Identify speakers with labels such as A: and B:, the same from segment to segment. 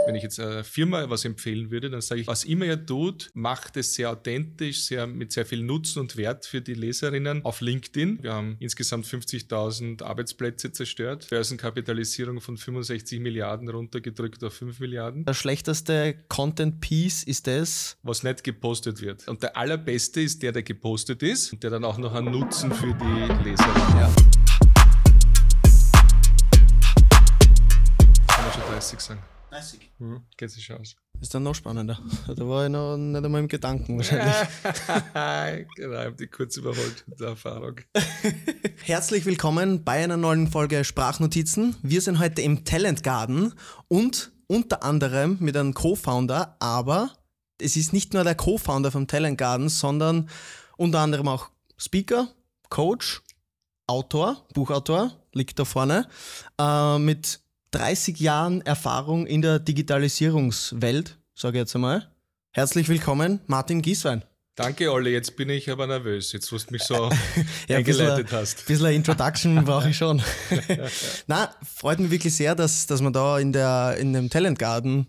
A: wenn ich jetzt einer Firma was empfehlen würde, dann sage ich, was immer ihr tut, macht es sehr authentisch, mit sehr viel Nutzen und Wert für die Leserinnen auf LinkedIn. Wir haben insgesamt 50.000 Arbeitsplätze zerstört, Börsenkapitalisierung von 65 Milliarden runtergedrückt auf 5 Milliarden.
B: Der schlechteste Content-Piece ist das,
A: was nicht gepostet wird. Und der allerbeste ist der gepostet ist und der dann auch noch einen Nutzen für die Leserinnen.
B: Ja.
A: Kann man schon 30 sagen.
C: 30.
A: Geht sich schon aus.
B: ist dann noch spannender. Da war ich noch nicht einmal im Gedanken wahrscheinlich.
A: Genau, ich habe die kurz überholt mit der Erfahrung.
B: Herzlich willkommen bei einer neuen Folge Sprachnotizen. Wir sind heute im Talent Garden und unter anderem mit einem Co-Founder, aber es ist nicht nur der Co-Founder vom Talent Garden, sondern unter anderem auch Speaker, Coach, Autor, Buchautor, liegt da vorne, mit 30 Jahren Erfahrung in der Digitalisierungswelt, sage ich jetzt einmal. Herzlich willkommen, Martin Gieswein.
A: Danke, Olli. Jetzt bin ich aber nervös, jetzt wo du mich so eingeleitet hast.
B: Ein bisschen Introduction brauche ich schon. Na, freut mich wirklich sehr, dass man da in dem Talent Garden,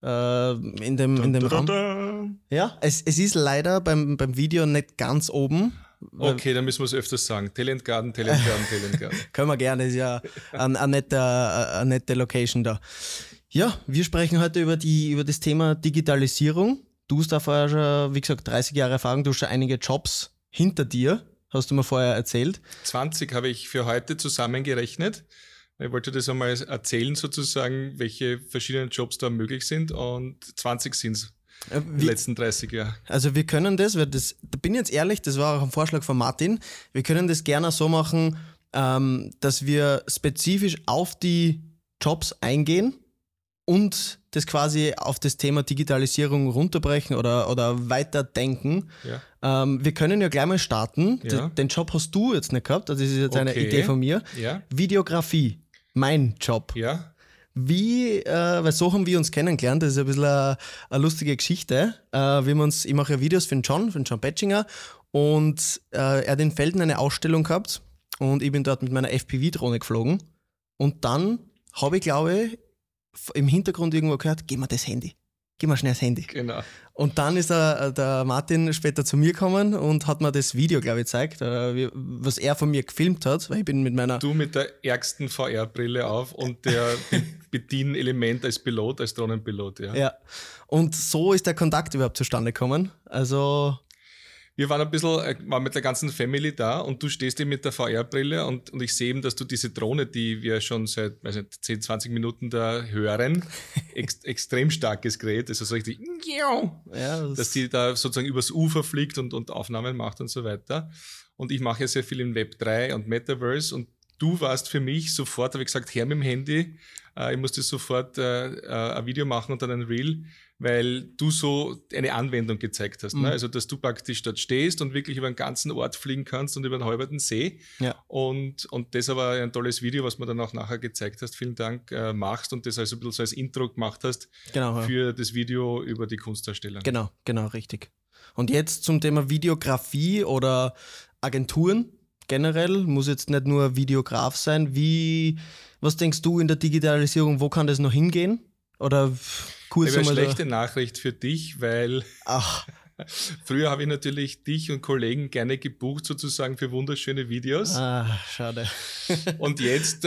B: in dem Raum... Ja, es ist leider beim Video nicht ganz oben.
A: Okay, dann müssen wir es öfters sagen. Talent Garden. Können
B: wir gerne, ist ja eine nette Location da. Ja, wir sprechen heute über das Thema Digitalisierung. Du hast da vorher schon, wie gesagt, 30 Jahre Erfahrung, du hast schon einige Jobs hinter dir, hast du mir vorher erzählt.
A: 20 habe ich für heute zusammengerechnet. Ich wollte das einmal erzählen sozusagen, welche verschiedenen Jobs da möglich sind, und 20 sind es. Die letzten 30 Jahre.
B: Also wir können da bin ich jetzt ehrlich, das war auch ein Vorschlag von Martin, wir können das gerne so machen, dass wir spezifisch auf die Jobs eingehen und das quasi auf das Thema Digitalisierung runterbrechen oder weiterdenken. Ja. Wir können ja gleich mal starten.
A: Ja.
B: Den Job hast du jetzt nicht gehabt, das ist jetzt eine Idee von mir.
A: Ja.
B: Videografie, mein Job.
A: Ja.
B: Weil so haben wir uns kennengelernt, das ist ein bisschen eine lustige Geschichte. Ich mache ja Videos für den John Bettinger, und er hat in Felden eine Ausstellung gehabt und ich bin dort mit meiner FPV-Drohne geflogen, und dann habe ich, glaube ich, im Hintergrund irgendwo gehört, gib mir schnell das Handy.
A: Genau.
B: Und dann ist der Martin später zu mir gekommen und hat mir das Video, glaube ich, gezeigt, was er von mir gefilmt hat, weil ich bin mit meiner...
A: Du mit der ärgsten VR-Brille auf und der Bedienelement als Pilot, als Drohnenpilot, ja.
B: Ja, und so ist der Kontakt überhaupt zustande gekommen. Also...
A: Wir waren mit der ganzen Family da, und du stehst eben mit der VR-Brille und ich sehe eben, dass du diese Drohne, die wir schon seit 10, 20 Minuten da hören, extrem starkes Gerät, also so richtig, dass die da sozusagen übers Ufer fliegt und Aufnahmen macht und so weiter. Und ich mache ja sehr viel im Web 3 und Metaverse, und du warst für mich sofort, habe ich gesagt, her mit dem Handy, ich musste sofort ein Video machen und dann ein Reel, weil du so eine Anwendung gezeigt hast. Ne? Also, dass du praktisch dort stehst und wirklich über den ganzen Ort fliegen kannst und über den halben See.
B: Ja.
A: Und das aber ein tolles Video, was du mir dann auch nachher gezeigt hast, vielen Dank, machst, und das also ein bisschen so als Intro gemacht hast,
B: genau,
A: für das Video über die Kunstdarstellung.
B: Genau, richtig. Und jetzt zum Thema Videografie oder Agenturen generell, muss jetzt nicht nur Videograf sein. Was denkst du in der Digitalisierung, wo kann das noch hingehen? Oder kurz
A: eine schlechte Nachricht für dich, weil
B: Ach.
A: Früher habe ich natürlich dich und Kollegen gerne gebucht sozusagen für wunderschöne Videos.
B: Schade.
A: Und jetzt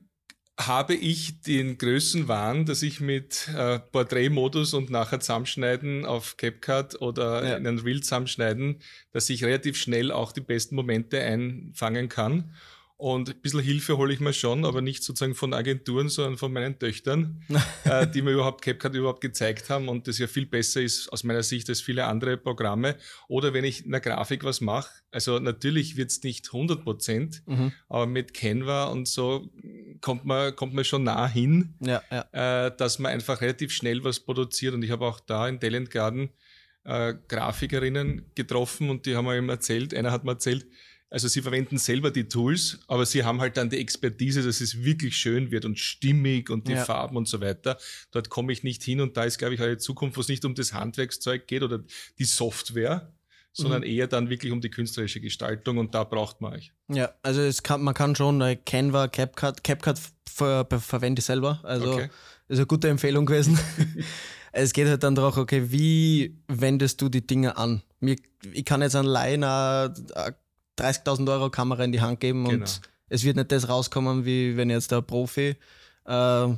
A: habe ich den Größenwahn, dass ich mit Porträtmodus und nachher zusammenschneiden auf CapCut oder in ein Reel zusammenschneiden, dass ich relativ schnell auch die besten Momente einfangen kann. Und ein bisschen Hilfe hole ich mir schon, aber nicht sozusagen von Agenturen, sondern von meinen Töchtern, die mir CapCut gezeigt haben, und das ja viel besser ist aus meiner Sicht als viele andere Programme. Oder wenn ich in der Grafik was mache, also natürlich wird es nicht 100%, aber mit Canva und so kommt man schon nah hin, dass man einfach relativ schnell was produziert. Und ich habe auch da in Talent Garden Grafikerinnen getroffen, und die haben mir eben erzählt, einer hat mir erzählt, also sie verwenden selber die Tools, aber sie haben halt dann die Expertise, dass es wirklich schön wird und stimmig und die Farben und so weiter. Dort komme ich nicht hin, und da ist, glaube ich, eine Zukunft, wo es nicht um das Handwerkszeug geht oder die Software, sondern eher dann wirklich um die künstlerische Gestaltung, und da braucht man euch.
B: Ja, also man kann schon Canva, CapCut verwende ich selber, also ist eine gute Empfehlung gewesen. Es geht halt dann darum, okay, wie wendest du die Dinge an? Ich kann jetzt allein eine 30.000 Euro Kamera in die Hand geben und es wird nicht das rauskommen, wie wenn jetzt der Profi eine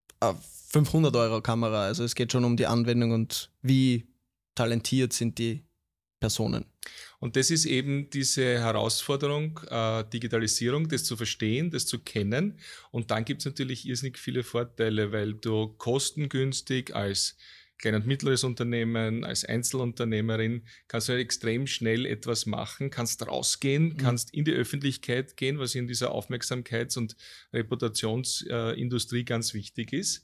B: 500 Euro Kamera. Also es geht schon um die Anwendung und wie talentiert sind die Personen.
A: Und das ist eben diese Herausforderung, Digitalisierung, das zu verstehen, das zu kennen. Und dann gibt es natürlich irrsinnig viele Vorteile, weil du kostengünstig als klein- und mittleres Unternehmen, als Einzelunternehmerin kannst du halt extrem schnell etwas machen, kannst rausgehen, kannst in die Öffentlichkeit gehen, was in dieser Aufmerksamkeits- und Reputationsindustrie ganz wichtig ist.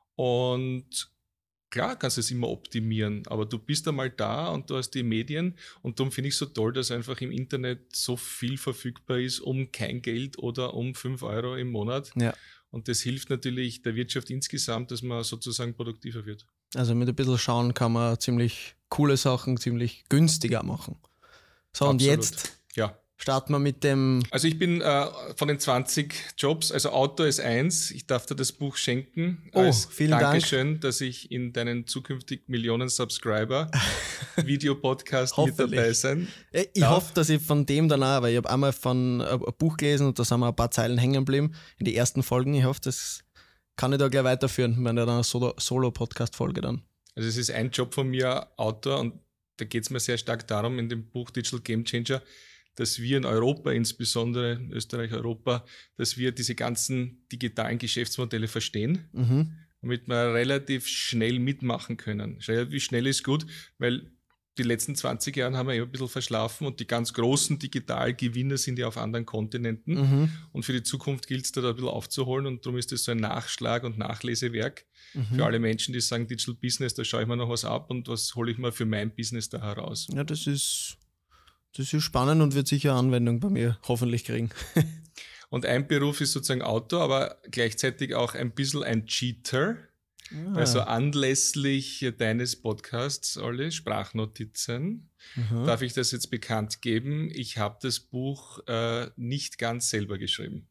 A: Und klar kannst du es immer optimieren, aber du bist einmal da und du hast die Medien und darum finde ich es so toll, dass einfach im Internet so viel verfügbar ist um kein Geld oder um 5 Euro im Monat.
B: Ja.
A: Und das hilft natürlich der Wirtschaft insgesamt, dass man sozusagen produktiver wird.
B: Also mit ein bisschen Schauen kann man ziemlich coole Sachen ziemlich günstiger machen. So,
A: Absolut.
B: und jetzt starten wir mit dem...
A: Also ich bin von den 20 Jobs, also Autor ist 1, ich darf dir das Buch schenken. Als
B: vielen
A: Dankeschön, dass ich in deinen zukünftig Millionen Subscriber Videopodcast mit dabei sein
B: Ich hoffe, dass ich von dem dann auch, weil ich habe einmal von ein Buch gelesen und da sind wir ein paar Zeilen hängen geblieben in die ersten Folgen. Ich hoffe, das kann ich da gleich weiterführen, wenn eine Solo-Podcast-Folge dann.
A: Also es ist ein Job von mir, Autor, und da geht es mir sehr stark darum in dem Buch Digital Game Changer, dass wir in Europa, insbesondere in Österreich, Europa, dass wir diese ganzen digitalen Geschäftsmodelle verstehen, damit wir relativ schnell mitmachen können. Relativ schnell ist gut, weil die letzten 20 Jahre haben wir ein bisschen verschlafen und die ganz großen Digitalgewinner sind ja auf anderen Kontinenten. Und für die Zukunft gilt es da ein bisschen aufzuholen und darum ist das so ein Nachschlag- und Nachlesewerk für alle Menschen, die sagen, Digital Business, da schaue ich mir noch was ab und was hole ich mir für mein Business da heraus.
B: Ja, das ist spannend und wird sicher Anwendung bei mir hoffentlich kriegen.
A: Und ein Beruf ist sozusagen Autor, aber gleichzeitig auch ein bisschen ein Cheater. Also anlässlich deines Podcasts, Olli, Sprachnotizen, darf ich das jetzt bekannt geben. Ich habe das Buch nicht ganz selber geschrieben.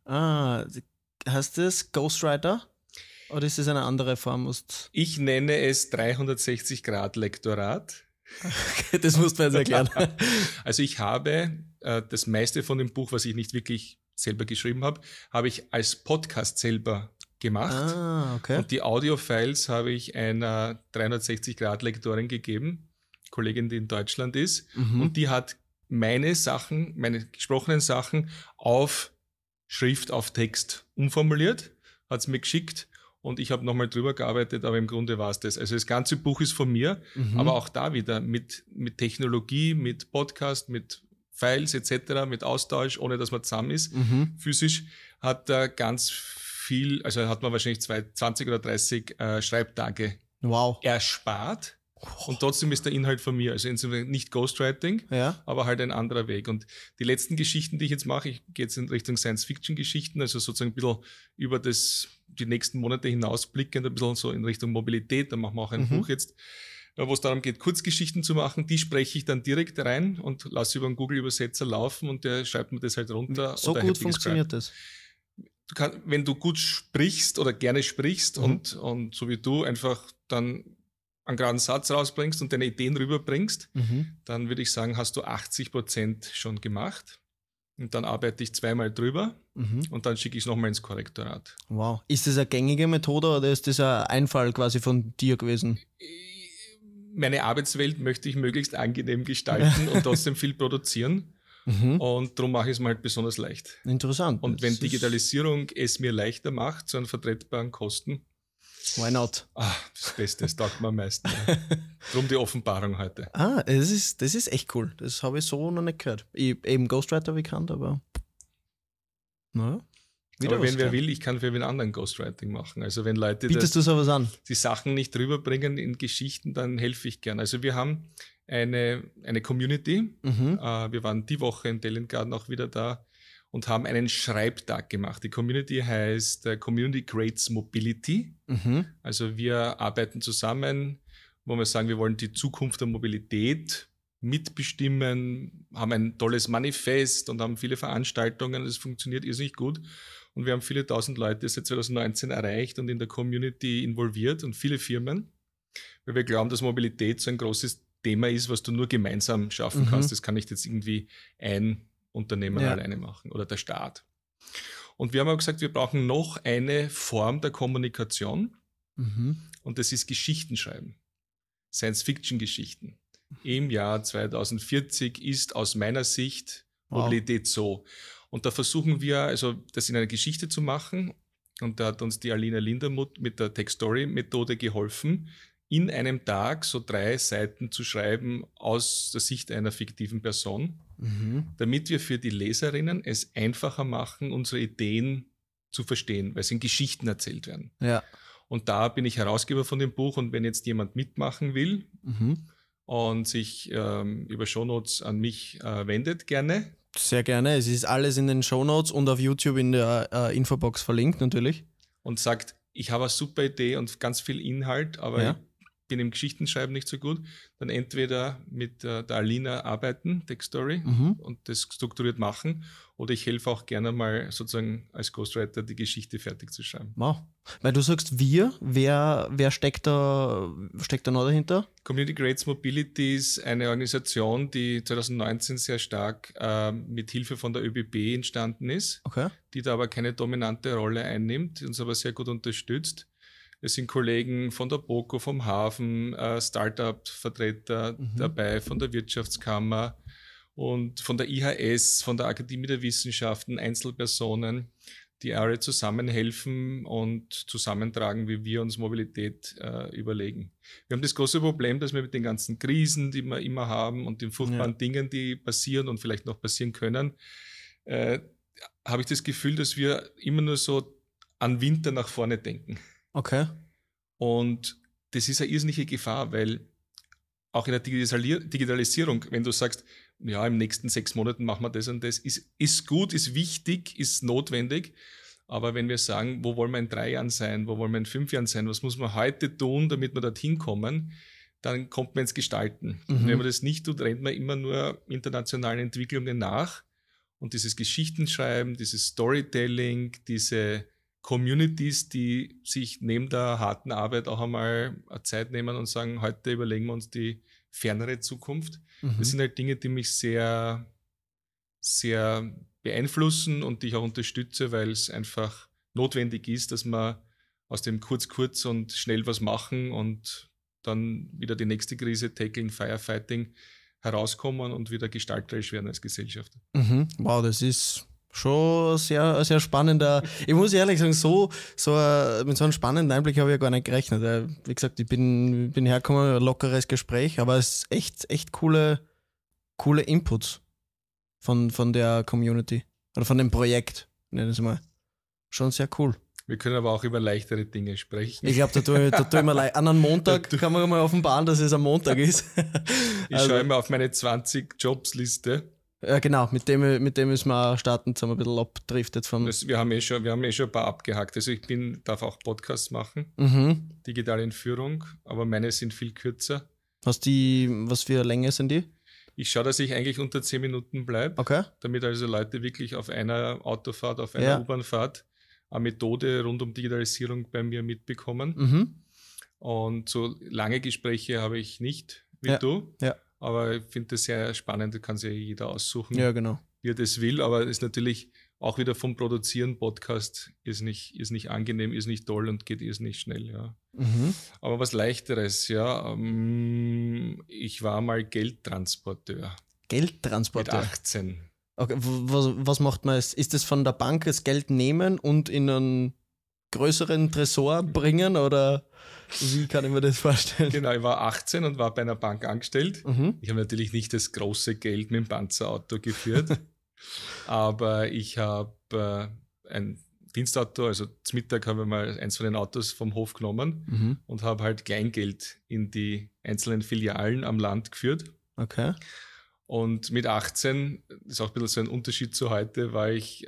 B: Heißt das Ghostwriter? Oder ist das eine andere Form?
A: Ich nenne es 360-Grad-Lektorat.
B: Okay, das musst du mir jetzt erklären.
A: Also ich habe das meiste von dem Buch, was ich nicht wirklich selber geschrieben habe, habe ich als Podcast selber gemacht.
B: Okay.
A: Und die Audio-Files habe ich einer 360-Grad-Lektorin gegeben, Kollegin, die in Deutschland ist. Und die hat meine Sachen, meine gesprochenen Sachen auf Schrift, auf Text umformuliert, hat es mir geschickt. Und ich habe nochmal drüber gearbeitet, aber im Grunde war es das. Also das ganze Buch ist von mir, aber auch da wieder mit Technologie, mit Podcast, mit Files etc., mit Austausch, ohne dass man zusammen ist. Physisch hat er ganz viel, also hat man wahrscheinlich 20 oder 30 Schreibtage erspart. Und trotzdem ist der Inhalt von mir. Also insofern nicht Ghostwriting, aber halt ein anderer Weg. Und die letzten Geschichten, die ich jetzt mache, ich gehe jetzt in Richtung Science-Fiction-Geschichten, also sozusagen ein bisschen über die nächsten Monate hinausblickend, ein bisschen so in Richtung Mobilität. Da machen wir auch ein Buch jetzt, wo es darum geht, Kurzgeschichten zu machen. Die spreche ich dann direkt rein und lasse über einen Google-Übersetzer laufen und der schreibt mir das halt runter.
B: So gut funktioniert das?
A: Wenn du gut sprichst oder gerne sprichst und so wie du einfach dann einen geraden Satz rausbringst und deine Ideen rüberbringst, dann würde ich sagen, hast du 80% schon gemacht. Und dann arbeite ich 2-mal drüber und dann schicke ich es nochmal ins Korrektorat.
B: Wow. Ist das eine gängige Methode oder ist das ein Einfall quasi von dir gewesen?
A: Meine Arbeitswelt möchte ich möglichst angenehm gestalten und trotzdem viel produzieren. Und darum mache ich es mir halt besonders leicht.
B: Interessant.
A: Und wenn Digitalisierung es mir leichter macht, zu einem vertretbaren Kosten,
B: why not?
A: Das Beste, das taugt mir am meisten. Drum die Offenbarung heute.
B: Das ist echt cool. Das habe ich so noch nicht gehört. Eben Ghostwriter bekannt, aber naja.
A: Aber wenn wer will, ich kann für einen anderen Ghostwriting machen. Also wenn Leute
B: bietest du sowas an?
A: Die Sachen nicht rüberbringen in Geschichten, dann helfe ich gern. Also wir haben eine Community. Wir waren die Woche in Talentgarden auch wieder da und haben einen Schreibtag gemacht. Die Community heißt Community Creates Mobility. Also wir arbeiten zusammen, wo wir sagen, wir wollen die Zukunft der Mobilität mitbestimmen, haben ein tolles Manifest und haben viele Veranstaltungen. Das funktioniert irrsinnig gut. Und wir haben viele tausend Leute seit 2019 erreicht und in der Community involviert und viele Firmen, weil wir glauben, dass Mobilität so ein großes Thema ist, was du nur gemeinsam schaffen kannst. Das kann nicht jetzt irgendwie ein Unternehmen alleine machen oder der Staat. Und wir haben aber gesagt, wir brauchen noch eine Form der Kommunikation und das ist Geschichten schreiben. Science-Fiction-Geschichten. Im Jahr 2040 ist aus meiner Sicht Mobilität so. Und da versuchen wir, also das in einer Geschichte zu machen. Und da hat uns die Alina Lindermuth mit der Tech-Story-Methode geholfen, in einem Tag so 3 Seiten zu schreiben aus der Sicht einer fiktiven Person, damit wir für die Leserinnen es einfacher machen, unsere Ideen zu verstehen, weil es in Geschichten erzählt werden.
B: Ja.
A: Und da bin ich Herausgeber von dem Buch und wenn jetzt jemand mitmachen will und sich über Shownotes an mich wendet, gerne.
B: Sehr gerne. Es ist alles in den Shownotes und auf YouTube in der Infobox verlinkt natürlich.
A: Und sagt, ich habe eine super Idee und ganz viel Inhalt, aber ich bin im Geschichtenschreiben nicht so gut, dann entweder mit der Alina arbeiten, Tech-Story, und das strukturiert machen, oder ich helfe auch gerne mal sozusagen als Ghostwriter die Geschichte fertig zu schreiben.
B: Wow. Weil du sagst wer steckt da noch dahinter?
A: Community Creates Mobility ist eine Organisation, die 2019 sehr stark mit Hilfe von der ÖBB entstanden ist, die da aber keine dominante Rolle einnimmt, die uns aber sehr gut unterstützt. Es sind Kollegen von der BOKO, vom Hafen, Startup-Vertreter dabei, von der Wirtschaftskammer und von der IHS, von der Akademie der Wissenschaften, Einzelpersonen, die alle zusammenhelfen und zusammentragen, wie wir uns Mobilität überlegen. Wir haben das große Problem, dass wir mit den ganzen Krisen, die wir immer haben und den furchtbaren Dingen, die passieren und vielleicht noch passieren können, habe ich das Gefühl, dass wir immer nur so an Winter nach vorne denken.
B: Okay. Und
A: das ist eine irrsinnige Gefahr, weil auch in der Digitalisierung, wenn du sagst, ja, im nächsten 6 Monaten machen wir das und das, ist gut, ist wichtig, ist notwendig. Aber wenn wir sagen, wo wollen wir in 3 Jahren sein, wo wollen wir in 5 Jahren sein, was muss man heute tun, damit wir dorthin kommen, dann kommt man ins Gestalten. Und wenn man das nicht tut, rennt man immer nur internationalen Entwicklungen nach. Und dieses Geschichtenschreiben, dieses Storytelling, diese Communities, die sich neben der harten Arbeit auch einmal Zeit nehmen und sagen, heute überlegen wir uns die fernere Zukunft. Das sind halt Dinge, die mich sehr, sehr beeinflussen und die ich auch unterstütze, weil es einfach notwendig ist, dass wir aus dem kurz und schnell was machen und dann wieder die nächste Krise, Tackling, Firefighting, herauskommen und wieder gestalterisch werden als Gesellschaft.
B: Wow, das ist schon sehr, sehr spannender. Ich muss ehrlich sagen, mit so einem spannenden Einblick habe ich ja gar nicht gerechnet. Wie gesagt, ich bin hergekommen, ein lockeres Gespräch, aber es ist echt coole Inputs von der Community oder von dem Projekt, nennen wir es mal. Schon sehr cool.
A: Wir können aber auch über leichtere Dinge sprechen.
B: Ich glaube, da tue ich immer an einem Montag kann man mal offenbaren, dass es am Montag ist.
A: Ich schaue immer auf meine 20 Jobs-Liste.
B: Ja, genau, mit dem müssen wir starten, jetzt haben wir ein bisschen abgedriftet vom.
A: Wir haben schon ein paar abgehakt. Also ich darf auch Podcasts machen, digitale Entführung, aber meine sind viel kürzer.
B: Was für Länge sind die?
A: Ich schaue, dass ich eigentlich unter 10 Minuten bleibe, damit also Leute wirklich auf einer Autofahrt, auf einer U-Bahnfahrt eine Methode rund um Digitalisierung bei mir mitbekommen. Und so lange Gespräche habe ich nicht wie du. Ja. Aber ich finde das sehr spannend, da kann sich jeder aussuchen, wie er das will. Aber es ist natürlich auch wieder vom Produzieren Podcast ist nicht angenehm, ist nicht toll und geht nicht schnell. Ja. Aber was Leichteres, ich war mal Geldtransporteur.
B: Geldtransporteur?
A: Mit 18.
B: Okay, was macht man? Ist das von der Bank das Geld nehmen und in einen größeren Tresor bringen oder wie kann ich mir das vorstellen?
A: Genau, ich war 18 und war bei einer Bank angestellt. Ich habe natürlich nicht das große Geld mit dem Panzerauto geführt, aber ich habe ein Dienstauto, also zum Mittag habe ich mal eins von den Autos vom Hof genommen und habe halt Kleingeld in die einzelnen Filialen am Land geführt.
B: Okay.
A: Und mit 18, das ist auch ein bisschen so ein Unterschied zu heute, war ich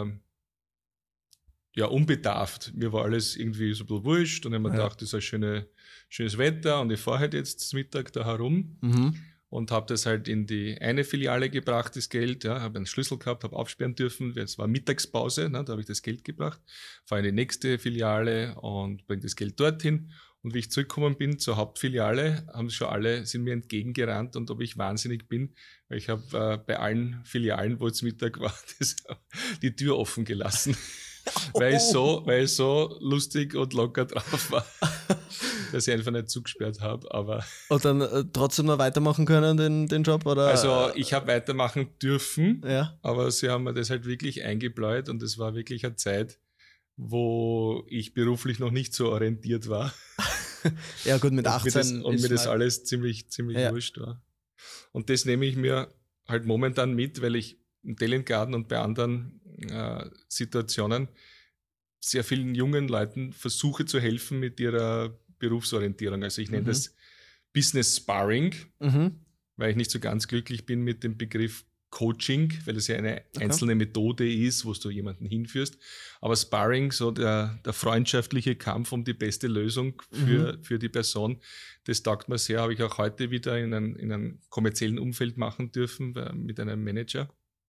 A: unbedarft. Mir war alles irgendwie so ein bisschen wurscht und ich habe mir gedacht, das ist ein schönes Wetter und ich fahre halt jetzt zum Mittag da herum. und habe das halt in die eine Filiale gebracht, das Geld, ja, habe einen Schlüssel gehabt, habe aufsperren dürfen, es war Mittagspause, ne, da habe ich das Geld gebracht, fahre in die nächste Filiale und bringe das Geld dorthin. Und wie ich zurückgekommen bin zur Hauptfiliale, haben schon alle, sind mir entgegengerannt und ob ich wahnsinnig bin, weil ich habe bei allen Filialen, wo es Mittag war, die Tür offen gelassen, weil ich so lustig und locker drauf war, dass ich einfach nicht zugesperrt habe. Aber
B: und dann trotzdem noch weitermachen können, den Job? Oder?
A: also ich habe weitermachen dürfen,
B: ja.
A: aber sie haben mir das halt wirklich eingebläut und es war wirklich eine Zeit, wo ich beruflich noch nicht so orientiert war.
B: Ja gut, mit 18
A: und mir das alles ziemlich wurscht war. Und das nehme ich mir halt momentan mit, weil ich im Talent Garden und bei anderen Situationen sehr vielen jungen Leuten versuche zu helfen mit ihrer Berufsorientierung. Also ich nenne das Business Sparring, weil ich nicht so ganz glücklich bin mit dem Begriff Coaching, weil es ja eine einzelne Methode ist, wo du jemanden hinführst. Aber Sparring, so der freundschaftliche Kampf um die beste Lösung für die Person, das taugt mir sehr. Habe ich auch heute wieder in einem kommerziellen Umfeld machen dürfen mit einem Manager.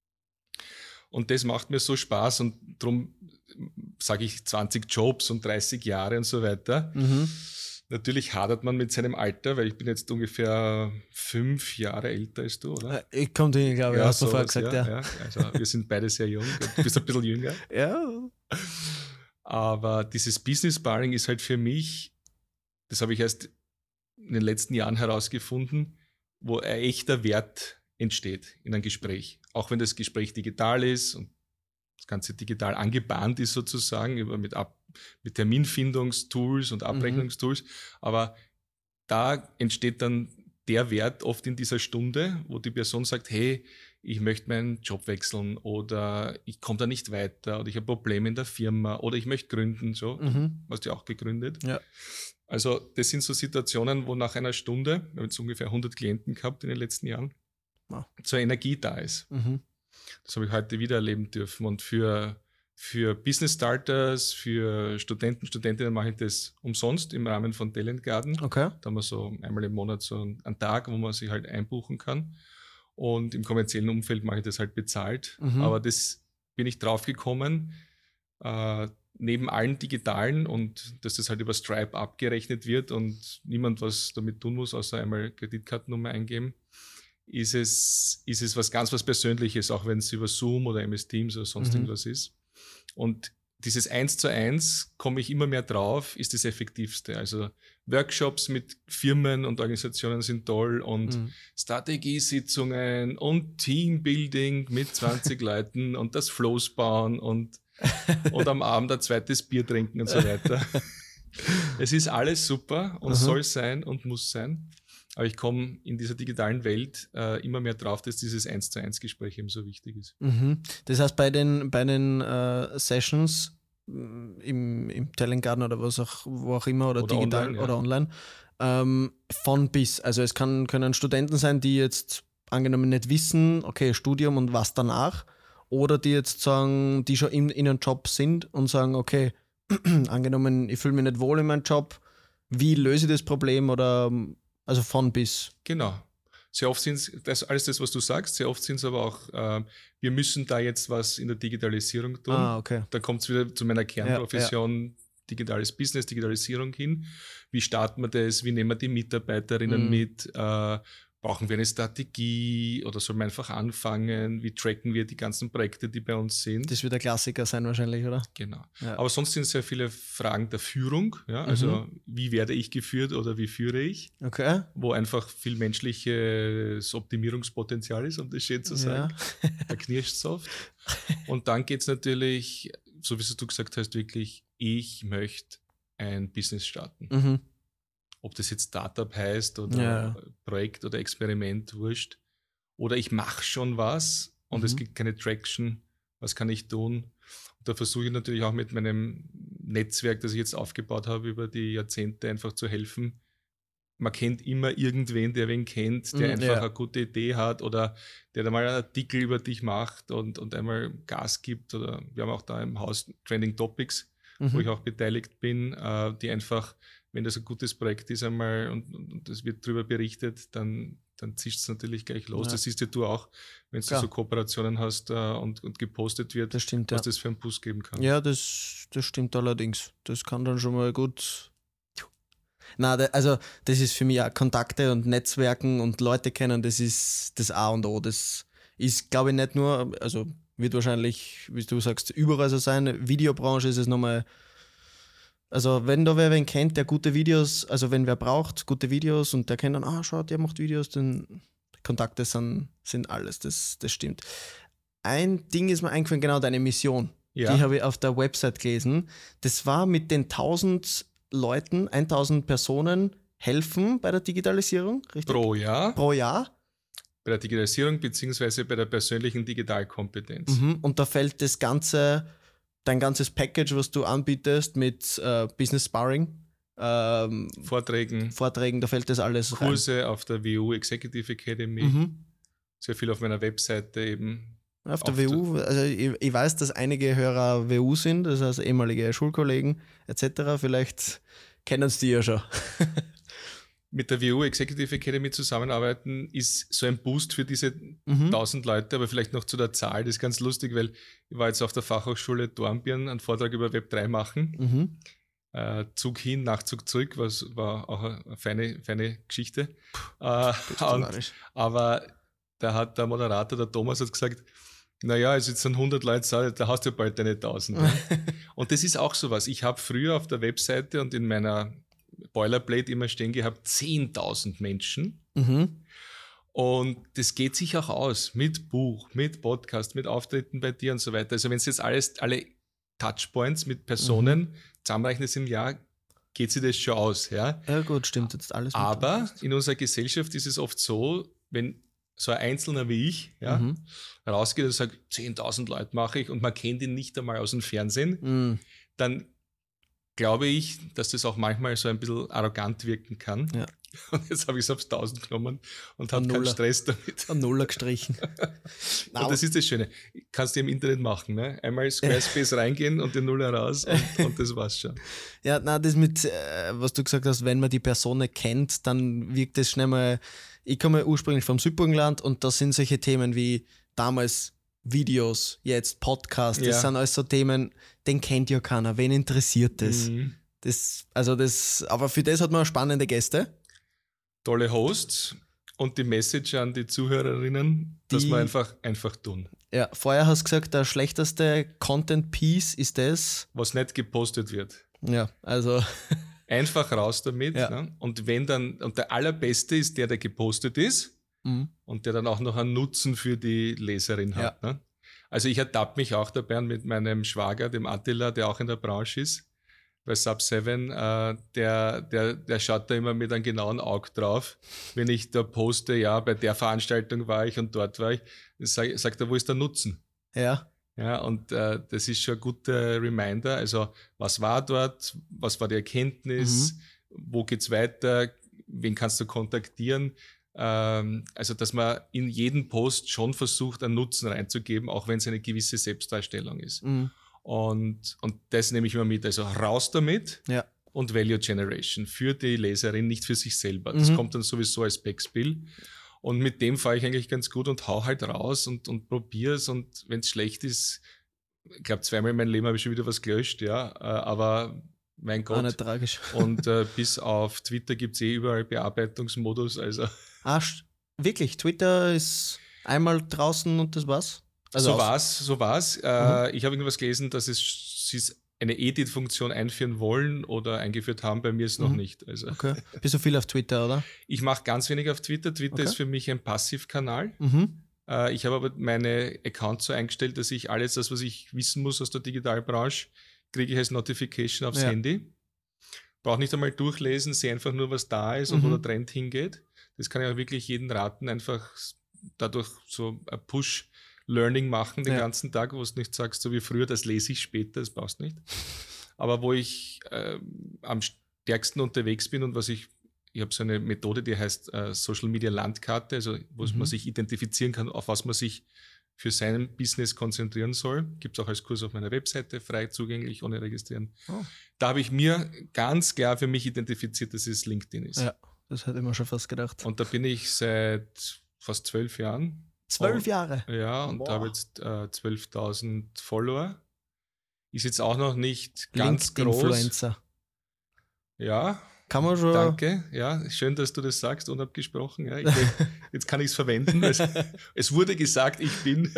A: Und das macht mir so Spaß und darum sage ich 20 Jobs und 30 Jahre und so weiter. Natürlich hadert man mit seinem Alter, weil ich bin jetzt ungefähr 5 Jahre älter als du, oder?
B: Ich komme hin, glaube ich, hast du vorher gesagt,
A: ja. Also wir sind beide sehr jung, du bist ein bisschen jünger.
B: Ja.
A: Aber dieses Business Sparring ist halt für mich, das habe ich erst in den letzten Jahren herausgefunden, wo ein echter Wert entsteht in einem Gespräch. Auch wenn das Gespräch digital ist und das Ganze digital angebahnt ist sozusagen, mit Terminfindungstools und Abrechnungstools. Aber da entsteht dann der Wert oft in dieser Stunde, wo die Person sagt, hey, ich möchte meinen Job wechseln oder ich komme da nicht weiter oder ich habe Probleme in der Firma oder ich möchte gründen. So, du hast ja auch gegründet.
B: Ja.
A: Also das sind so Situationen, wo nach einer Stunde, wir haben jetzt ungefähr 100 Klienten gehabt in den letzten Jahren, so Energie da ist. Das habe ich heute wieder erleben dürfen. Und für Business Starters, für Studentinnen mache ich das umsonst im Rahmen von Talent Garden.
B: Okay.
A: Da haben wir so einmal im Monat so einen Tag, wo man sich halt einbuchen kann. Und im kommerziellen Umfeld mache ich das halt bezahlt. Aber das bin ich drauf gekommen, neben allen digitalen und dass das halt über Stripe abgerechnet wird und niemand was damit tun muss, außer einmal Kreditkartennummer eingeben, ist es was Persönliches, auch wenn es über Zoom oder MS Teams oder sonst irgendwas ist. Und dieses 1:1 komme ich immer mehr drauf, ist das Effektivste. Also Workshops mit Firmen und Organisationen sind toll und Strategiesitzungen und Teambuilding mit 20 Leuten und das Flows bauen und am Abend ein zweites Bier trinken und so weiter. Es ist alles super und soll sein und muss sein. Aber ich komme in dieser digitalen Welt immer mehr drauf, dass dieses 1:1 Gespräch eben so wichtig ist.
B: Das heißt, bei den Sessions im Talent Garden oder wo auch immer oder digital
A: online,
B: oder online, von bis. Also es können Studenten sein, die jetzt angenommen nicht wissen, okay, Studium und was danach, oder die jetzt sagen, die schon in einem Job sind und sagen, okay, angenommen, ich fühle mich nicht wohl in meinem Job, wie löse ich das Problem oder also von bis.
A: Genau. Sehr oft sind es alles das, was du sagst, sehr oft sind es aber auch, wir müssen da jetzt was in der Digitalisierung tun.
B: Okay.
A: Da kommt es wieder zu meiner Kernprofession, digitales Business, Digitalisierung hin. Wie starten wir das? Wie nehmen wir die Mitarbeiterinnen mit? Brauchen wir eine Strategie oder sollen wir einfach anfangen? Wie tracken wir die ganzen Projekte, die bei uns sind?
B: Das wird der Klassiker sein wahrscheinlich, oder?
A: Genau. Ja. Aber sonst sind es sehr viele Fragen der Führung. Ja? Also wie werde ich geführt oder wie führe ich?
B: Okay.
A: Wo einfach viel menschliches Optimierungspotenzial ist, um das schön zu sagen. Ja. Da knirscht es oft. Und dann geht es natürlich, so wie du gesagt hast, wirklich, ich möchte ein Business starten. Ob das jetzt Startup heißt oder Projekt oder Experiment, wurscht. Oder ich mache schon was und es gibt keine Traction. Was kann ich tun? Und da versuche ich natürlich auch mit meinem Netzwerk, das ich jetzt aufgebaut habe, über die Jahrzehnte einfach zu helfen. Man kennt immer irgendwen, der wen kennt, der einfach eine gute Idee hat oder der da mal einen Artikel über dich macht und einmal Gas gibt. Oder wir haben auch da im Haus Trending Topics, wo ich auch beteiligt bin, die einfach wenn das ein gutes Projekt ist einmal und es wird darüber berichtet, dann zischt es natürlich gleich los. Ja. Das siehst ja du auch, wenn du so Kooperationen hast und gepostet wird,
B: das stimmt,
A: was das für einen Boost geben kann.
B: Ja, das stimmt allerdings. Das kann dann schon mal gut... Also das ist für mich auch Kontakte und Netzwerken und Leute kennen, das ist das A und O. Das ist, glaube ich, nicht nur, also wird wahrscheinlich, wie du sagst, überall so sein. Videobranche ist es nochmal, also wenn da wen kennt, der gute Videos, also wenn wer braucht, gute Videos und der kennt dann, schau, der macht Videos, dann Kontakte sind alles, das stimmt. Ein Ding ist mir eingefallen, genau deine Mission. Ja. Die habe ich auf der Website gelesen. Das war mit den 1000 Leuten, 1000 Personen helfen bei der Digitalisierung, richtig?
A: Pro Jahr.
B: Pro Jahr.
A: Bei der Digitalisierung beziehungsweise bei der persönlichen Digitalkompetenz.
B: Und da fällt dein ganzes Package, was du anbietest mit Business Sparring,
A: Vorträgen,
B: da fällt das alles rein.
A: Kurse auf der WU Executive Academy, sehr viel auf meiner Webseite eben.
B: Auf der WU, also ich weiß, dass einige Hörer WU sind, das heißt ehemalige Schulkollegen etc. Vielleicht kennen sie die ja schon.
A: Mit der WU Executive Academy zusammenarbeiten ist so ein Boost für diese 1000 Leute, aber vielleicht noch zu der Zahl, das ist ganz lustig, weil ich war jetzt auf der Fachhochschule Dornbirn einen Vortrag über Web3 machen. Zug hin, Nachzug zurück, war auch eine feine Geschichte. Aber da hat der Moderator, der Thomas, hat gesagt, naja, es sind 100 Leute, da hast du ja bald deine 1000. Ne? Und das ist auch sowas. Ich habe früher auf der Webseite und in meiner Boilerplate immer stehen gehabt, 10.000 Menschen. Und das geht sich auch aus mit Buch, mit Podcast, mit Auftritten bei dir und so weiter. Also wenn es jetzt alle Touchpoints mit Personen zusammenrechnest im Jahr, geht sich das schon aus. Ja,
B: gut, stimmt jetzt alles.
A: Aber in unserer Gesellschaft ist es oft so, wenn so ein Einzelner wie ich rausgeht und sagt, 10.000 Leute mache ich und man kennt ihn nicht einmal aus dem Fernsehen, dann glaube ich, dass das auch manchmal so ein bisschen arrogant wirken kann. Ja. Und jetzt habe ich es aufs 1000 genommen und habe keinen Stress damit.
B: Am Nuller gestrichen.
A: Und das ist das Schöne. Kannst du im Internet machen. Ne? Einmal Squarespace reingehen und den Nuller raus und das war's schon.
B: Ja, das mit, was du gesagt hast, wenn man die Person nicht kennt, dann wirkt das schnell mal. Ich komme ursprünglich vom Südburgenland und da sind solche Themen wie damals Videos, jetzt Podcasts, das sind alles so Themen, den kennt ja keiner, wen interessiert das? Aber für das hat man spannende Gäste.
A: Tolle Hosts und die Message an die Zuhörerinnen, dass wir einfach tun.
B: Ja, vorher hast du gesagt, der schlechteste Content-Piece ist das,
A: was nicht gepostet wird.
B: Ja, also...
A: Einfach raus damit. Ja. Ne? Und der allerbeste ist der gepostet ist und der dann auch noch einen Nutzen für die Leserin hat. Ne? Also ich ertappe mich auch dabei mit meinem Schwager, dem Attila, der auch in der Branche ist, bei Sub7, der schaut da immer mit einem genauen Auge drauf. Wenn ich da poste, ja, bei der Veranstaltung war ich und dort war ich, sagt er, wo ist der Nutzen?
B: Ja.
A: Ja, und das ist schon ein guter Reminder. Also, was war dort? Was war die Erkenntnis? Wo geht's weiter? Wen kannst du kontaktieren? Also, dass man in jeden Post schon versucht, einen Nutzen reinzugeben, auch wenn es eine gewisse Selbstdarstellung ist. Und das nehme ich immer mit. Also, raus damit und Value Generation für die Leserin, nicht für sich selber. Das kommt dann sowieso als Backspill. Und mit dem fahre ich eigentlich ganz gut und hau halt raus und probiere es. Und wenn es schlecht ist, ich glaube, zweimal in meinem Leben habe ich schon wieder was gelöscht, aber mein Gott.
B: Nicht tragisch.
A: Und bis auf Twitter gibt es überall Bearbeitungsmodus. Also.
B: Wirklich? Twitter ist einmal draußen und das war's?
A: Also so war's. Ich habe irgendwas gelesen, dass sie eine Edit-Funktion einführen wollen oder eingeführt haben. Bei mir ist es noch nicht. Also.
B: Okay. Bist du viel auf Twitter, oder?
A: Ich mache ganz wenig auf Twitter. Twitter ist für mich ein Passivkanal. Ich habe aber meine Accounts so eingestellt, dass ich alles das, was ich wissen muss aus der Digitalbranche, kriege ich als Notification aufs Handy. Brauche nicht einmal durchlesen, sehe einfach nur, was da ist und wo der Trend hingeht. Das kann ich auch wirklich jedem raten, einfach dadurch so ein Push-Learning machen den ganzen Tag, wo du nicht sagst, so wie früher, das lese ich später, das brauchst du nicht. Aber wo ich am stärksten unterwegs bin und ich habe so eine Methode, die heißt Social Media Landkarte, also wo man sich identifizieren kann, auf was man sich für sein Business konzentrieren soll. Gibt es auch als Kurs auf meiner Webseite, frei zugänglich, ohne registrieren. Oh. Da habe ich mir ganz klar für mich identifiziert, dass es LinkedIn ist.
B: Ja, das hätte ich mir schon fast gedacht.
A: Und da bin ich seit fast 12 Jahren.
B: 12 Jahre?
A: Ja, und da habe jetzt 12.000 Follower. Ist jetzt auch noch nicht ganz groß.
B: Influencer.
A: Ja.
B: Kann man schon.
A: Danke, ja, schön, dass du das sagst, unabgesprochen. Ja. Jetzt kann ich es verwenden. Es wurde gesagt, ich bin.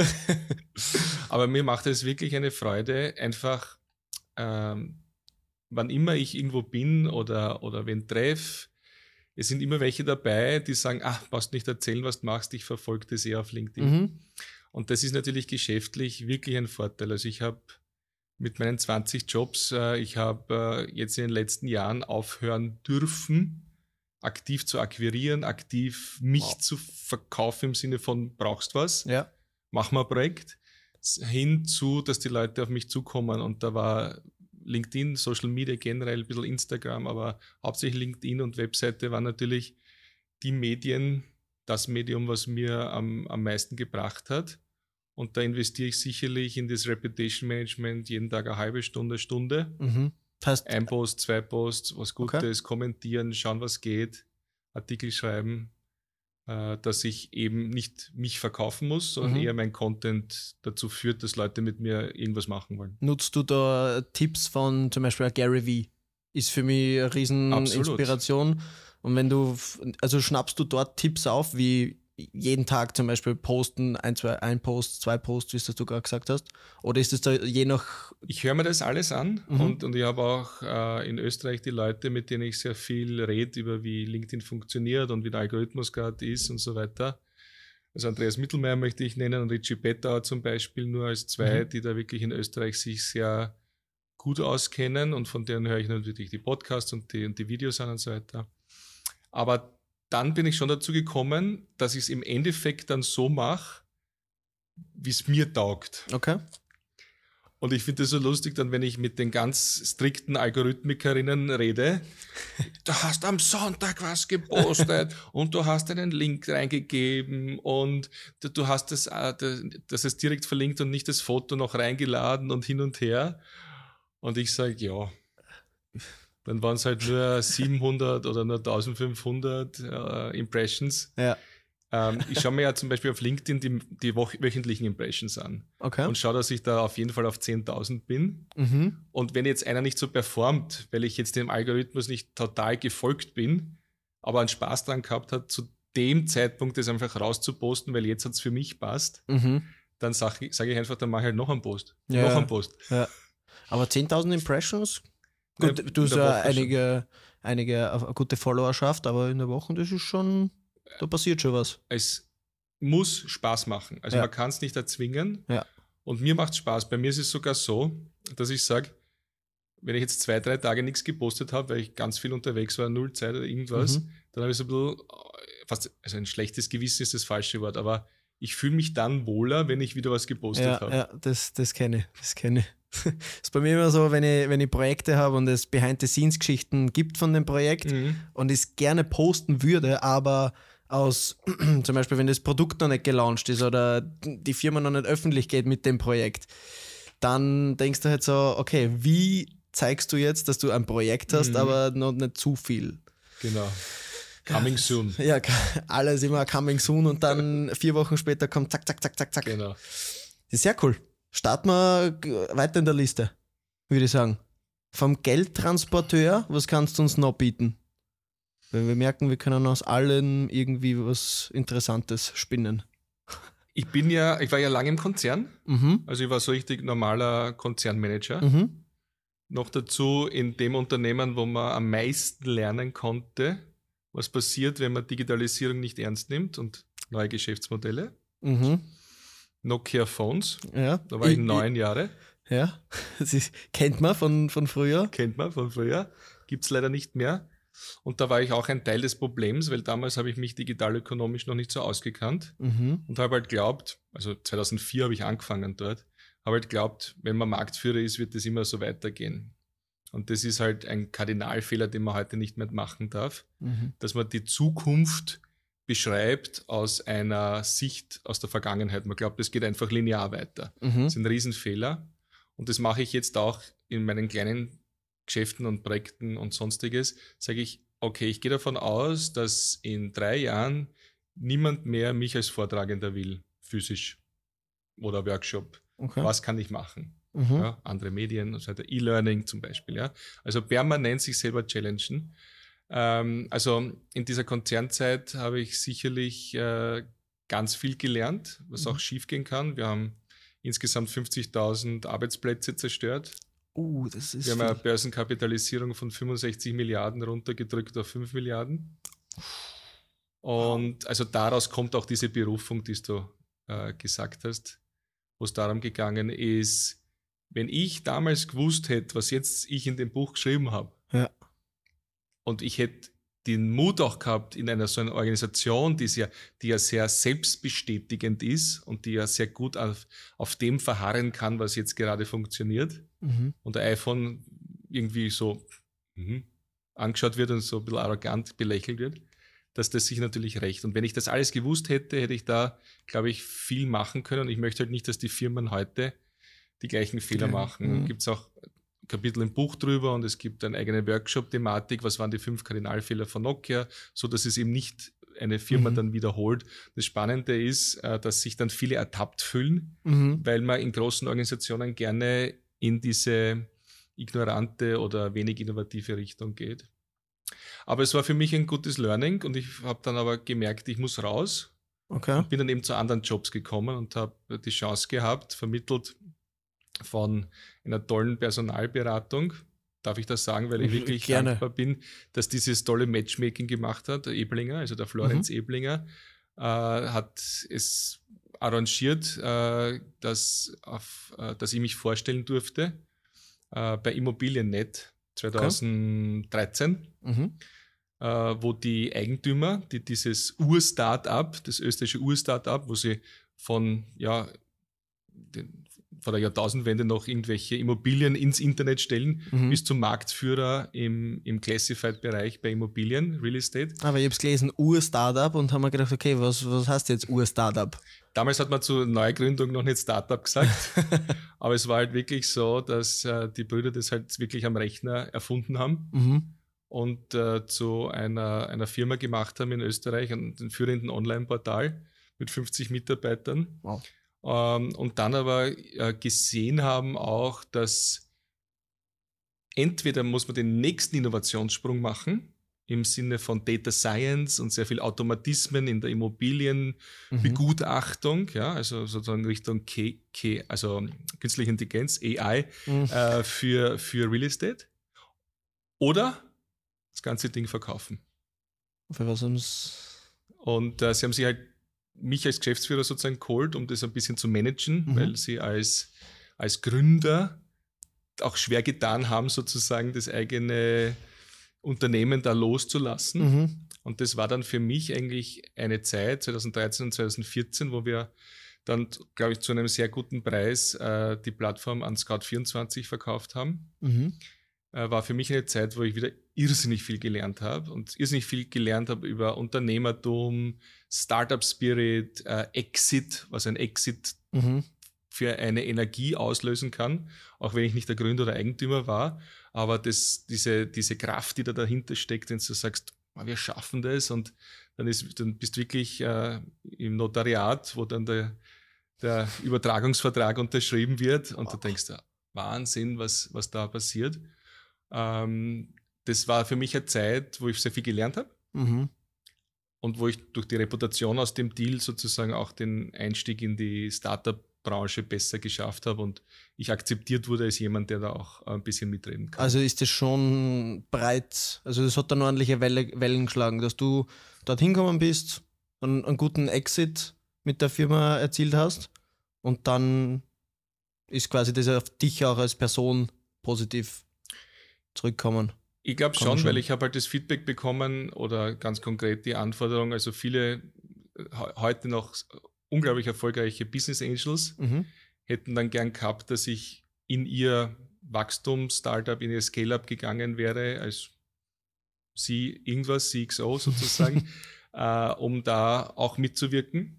A: Aber mir macht es wirklich eine Freude, einfach, wann immer ich irgendwo bin oder wen treffe, es sind immer welche dabei, die sagen, brauchst nicht erzählen, was du machst, ich verfolge das eher auf LinkedIn. Mhm. Und das ist natürlich geschäftlich wirklich ein Vorteil. Also ich habe mit meinen 20 Jobs, ich habe jetzt in den letzten Jahren aufhören dürfen, aktiv zu akquirieren, aktiv mich zu verkaufen im Sinne von, brauchst was, mach mal ein Projekt, hinzu, dass die Leute auf mich zukommen. Und da war LinkedIn, Social Media generell, ein bisschen Instagram, aber hauptsächlich LinkedIn und Webseite waren natürlich die Medien, das Medium, was mir am meisten gebracht hat. Und da investiere ich sicherlich in das Reputation Management jeden Tag eine halbe Stunde.
B: Mhm. Heißt,
A: ein Post, 2 Posts, was Gutes, kommentieren, schauen, was geht, Artikel schreiben, dass ich eben nicht mich verkaufen muss, sondern eher mein Content dazu führt, dass Leute mit mir irgendwas machen wollen.
B: Nutzt du da Tipps von zum Beispiel Gary Vee? Ist für mich eine riesen Inspiration. Und wenn du, also schnappst du dort Tipps auf, wie jeden Tag zum Beispiel posten, ein Post, 2 Posts, wie es du gerade gesagt hast? Oder ist es da je nach...
A: Ich höre mir das alles an und ich habe auch in Österreich die Leute, mit denen ich sehr viel rede, über wie LinkedIn funktioniert und wie der Algorithmus gerade ist und so weiter. Also Andreas Mittelmeier möchte ich nennen und Richie Bettauer zum Beispiel, nur als 2, die da wirklich in Österreich sich sehr gut auskennen und von denen höre ich natürlich die Podcasts und die Videos an und so weiter. Aber dann bin ich schon dazu gekommen, dass ich es im Endeffekt dann so mache, wie es mir taugt.
B: Okay.
A: Und ich finde es so lustig, dann, wenn ich mit den ganz strikten Algorithmikerinnen rede, du hast am Sonntag was gepostet und du hast einen Link reingegeben und du hast das ist direkt verlinkt und nicht das Foto noch reingeladen und hin und her. Und ich sage, ja, dann waren es halt nur 700 oder nur 1500 Impressions.
B: Ja.
A: Ich schaue mir ja zum Beispiel auf LinkedIn die wöchentlichen Impressions an.
B: Okay.
A: Und schaue, dass ich da auf jeden Fall auf 10.000 bin.
B: Mhm.
A: Und wenn jetzt einer nicht so performt, weil ich jetzt dem Algorithmus nicht total gefolgt bin, aber einen Spaß dran gehabt hat, zu dem Zeitpunkt das einfach rauszuposten, weil jetzt hat es für mich passt, dann sage ich einfach, dann mache ich halt noch einen Post.
B: Ja.
A: Noch einen Post.
B: Ja. Aber 10.000 Impressions? Gut, du hast ja einige gute Followerschaft, aber in der Woche, das ist schon, da passiert schon was.
A: Es muss Spaß machen. Also man kann es nicht erzwingen.
B: Ja.
A: Und mir macht es Spaß. Bei mir ist es sogar so, dass ich sage, wenn ich jetzt 2, 3 Tage nichts gepostet habe, weil ich ganz viel unterwegs war, 0 Zeit oder irgendwas, dann habe ich so ein bisschen, also ein schlechtes Gewissen ist das falsche Wort, aber ich fühle mich dann wohler, wenn ich wieder was gepostet habe.
B: Ja, das kenne ich. Das ist bei mir immer so, wenn ich Projekte habe und es Behind-the-Scenes-Geschichten gibt von dem Projekt und ich es gerne posten würde, aber zum Beispiel, wenn das Produkt noch nicht gelauncht ist oder die Firma noch nicht öffentlich geht mit dem Projekt, dann denkst du halt so, okay, wie zeigst du jetzt, dass du ein Projekt hast, aber noch nicht zu viel?
A: Genau. Coming soon.
B: Ja, alles immer coming soon und dann 4 Wochen später kommt zack, zack, zack, zack, zack.
A: Genau.
B: Das ist sehr cool. Starten wir weiter in der Liste, würde ich sagen. Vom Geldtransporteur, was kannst du uns noch bieten? Wenn wir merken, wir können aus allen irgendwie was Interessantes spinnen.
A: Ich war ja lange im Konzern. Also ich war so richtig normaler Konzernmanager. Noch dazu in dem Unternehmen, wo man am meisten lernen konnte, was passiert, wenn man Digitalisierung nicht ernst nimmt und neue Geschäftsmodelle. Nokia Phones, da war ich 9 Jahre.
B: Ja, kennt man von früher.
A: Gibt es leider nicht mehr. Und da war ich auch ein Teil des Problems, weil damals habe ich mich digitalökonomisch noch nicht so ausgekannt und habe halt glaubt, also 2004 habe ich angefangen dort, habe halt glaubt, wenn man Marktführer ist, wird das immer so weitergehen. Und das ist halt ein Kardinalfehler, den man heute nicht mehr machen darf, dass man die Zukunft beschreibt aus einer Sicht aus der Vergangenheit. Man glaubt, das geht einfach linear weiter. Das ist ein Riesenfehler. Und das mache ich jetzt auch in meinen kleinen Geschäften und Projekten und sonstiges. Sage ich, okay, ich gehe davon aus, dass in 3 Jahren niemand mehr mich als Vortragender will, physisch oder Workshop. Okay. Was kann ich machen? Ja, andere Medien, also E-Learning zum Beispiel. Ja. Also permanent sich selber challengen. Also in dieser Konzernzeit habe ich sicherlich ganz viel gelernt, was auch schiefgehen kann. Wir haben insgesamt 50.000 Arbeitsplätze zerstört.
B: Das ist
A: Wir haben eine Börsenkapitalisierung von 65 Milliarden runtergedrückt auf 5 Milliarden. Und also daraus kommt auch diese Berufung, die du gesagt hast, wo es darum gegangen ist, wenn ich damals gewusst hätte, was jetzt ich in dem Buch geschrieben habe, und ich hätte den Mut auch gehabt, in einer so einer Organisation, die ja sehr selbstbestätigend ist und die ja sehr gut auf dem verharren kann, was jetzt gerade funktioniert, und der iPhone irgendwie so angeschaut wird und so ein bisschen arrogant belächelt wird, dass das sich natürlich rächt. Und wenn ich das alles gewusst hätte, hätte ich da, glaube ich, viel machen können. Und ich möchte halt nicht, dass die Firmen heute die gleichen Fehler machen. Gibt es auch Kapitel im Buch drüber und es gibt eine eigene Workshop-Thematik, was waren die 5 Kardinalfehler von Nokia, so dass es eben nicht eine Firma dann wiederholt. Das Spannende ist, dass sich dann viele ertappt fühlen, weil man in großen Organisationen gerne in diese ignorante oder wenig innovative Richtung geht. Aber es war für mich ein gutes Learning und ich habe dann aber gemerkt, ich muss raus. Und bin dann eben zu anderen Jobs gekommen und habe die Chance gehabt, vermittelt von einer tollen Personalberatung. Darf ich das sagen, weil ich wirklich dankbar bin, dass dieses tolle Matchmaking gemacht hat, der Eblinger, also der Florenz Eblinger, hat es arrangiert, dass ich mich vorstellen durfte bei Immobiliennet 2013, wo die Eigentümer, die dieses Ur-Startup, das österreichische Ur-Startup, wo sie von der Jahrtausendwende noch irgendwelche Immobilien ins Internet stellen, bis zum Marktführer im Classified-Bereich bei Immobilien, Real Estate.
B: Aber ich habe es gelesen, Ur-Startup, und haben mir gedacht, okay, was heißt jetzt Ur-Startup?
A: Damals hat man zur Neugründung noch nicht Startup gesagt, aber es war halt wirklich so, dass die Brüder das halt wirklich am Rechner erfunden haben und zu einer Firma gemacht haben in Österreich, einem führenden Online-Portal mit 50 Mitarbeitern.
B: Wow.
A: Und dann aber gesehen haben auch, dass entweder muss man den nächsten Innovationssprung machen, im Sinne von Data Science und sehr viel Automatismen in der Immobilienbegutachtung, ja, also sozusagen Richtung also künstliche Intelligenz, AI, für Real Estate, oder das ganze Ding verkaufen.
B: Für was haben es?
A: Und sie haben sich halt mich als Geschäftsführer sozusagen geholt, um das ein bisschen zu managen, weil sie als Gründer auch schwer getan haben, sozusagen das eigene Unternehmen da loszulassen. Und das war dann für mich eigentlich eine Zeit, 2013 und 2014, wo wir dann, glaube ich, zu einem sehr guten Preis die Plattform an Scout24 verkauft haben. War für mich eine Zeit, wo ich wieder irrsinnig viel gelernt habe und irrsinnig viel gelernt habe über Unternehmertum, Startup Spirit, Exit, was ein Exit für eine Energie auslösen kann, auch wenn ich nicht der Gründer oder Eigentümer war, aber diese Kraft, die da dahinter steckt, wenn du sagst, wir schaffen das, und dann bist du wirklich im Notariat, wo dann der Übertragungsvertrag unterschrieben wird und du denkst, Wahnsinn, was da passiert. Das war für mich eine Zeit, wo ich sehr viel gelernt habe und wo ich durch die Reputation aus dem Deal sozusagen auch den Einstieg in die Startup-Branche besser geschafft habe und ich akzeptiert wurde als jemand, der da auch ein bisschen mitreden kann.
B: Also ist das schon breit, also das hat dann ordentliche Wellen geschlagen, dass du dorthin gekommen bist, einen guten Exit mit der Firma erzielt hast und dann ist quasi das auf dich auch als Person positiv zurückkommen.
A: Ich glaube schon, weil ich habe halt das Feedback bekommen oder ganz konkret die Anforderung, also viele heute noch unglaublich erfolgreiche Business Angels hätten dann gern gehabt, dass ich in ihr Wachstum-Startup, in ihr Scale-Up gegangen wäre, als CXO sozusagen. um da auch mitzuwirken.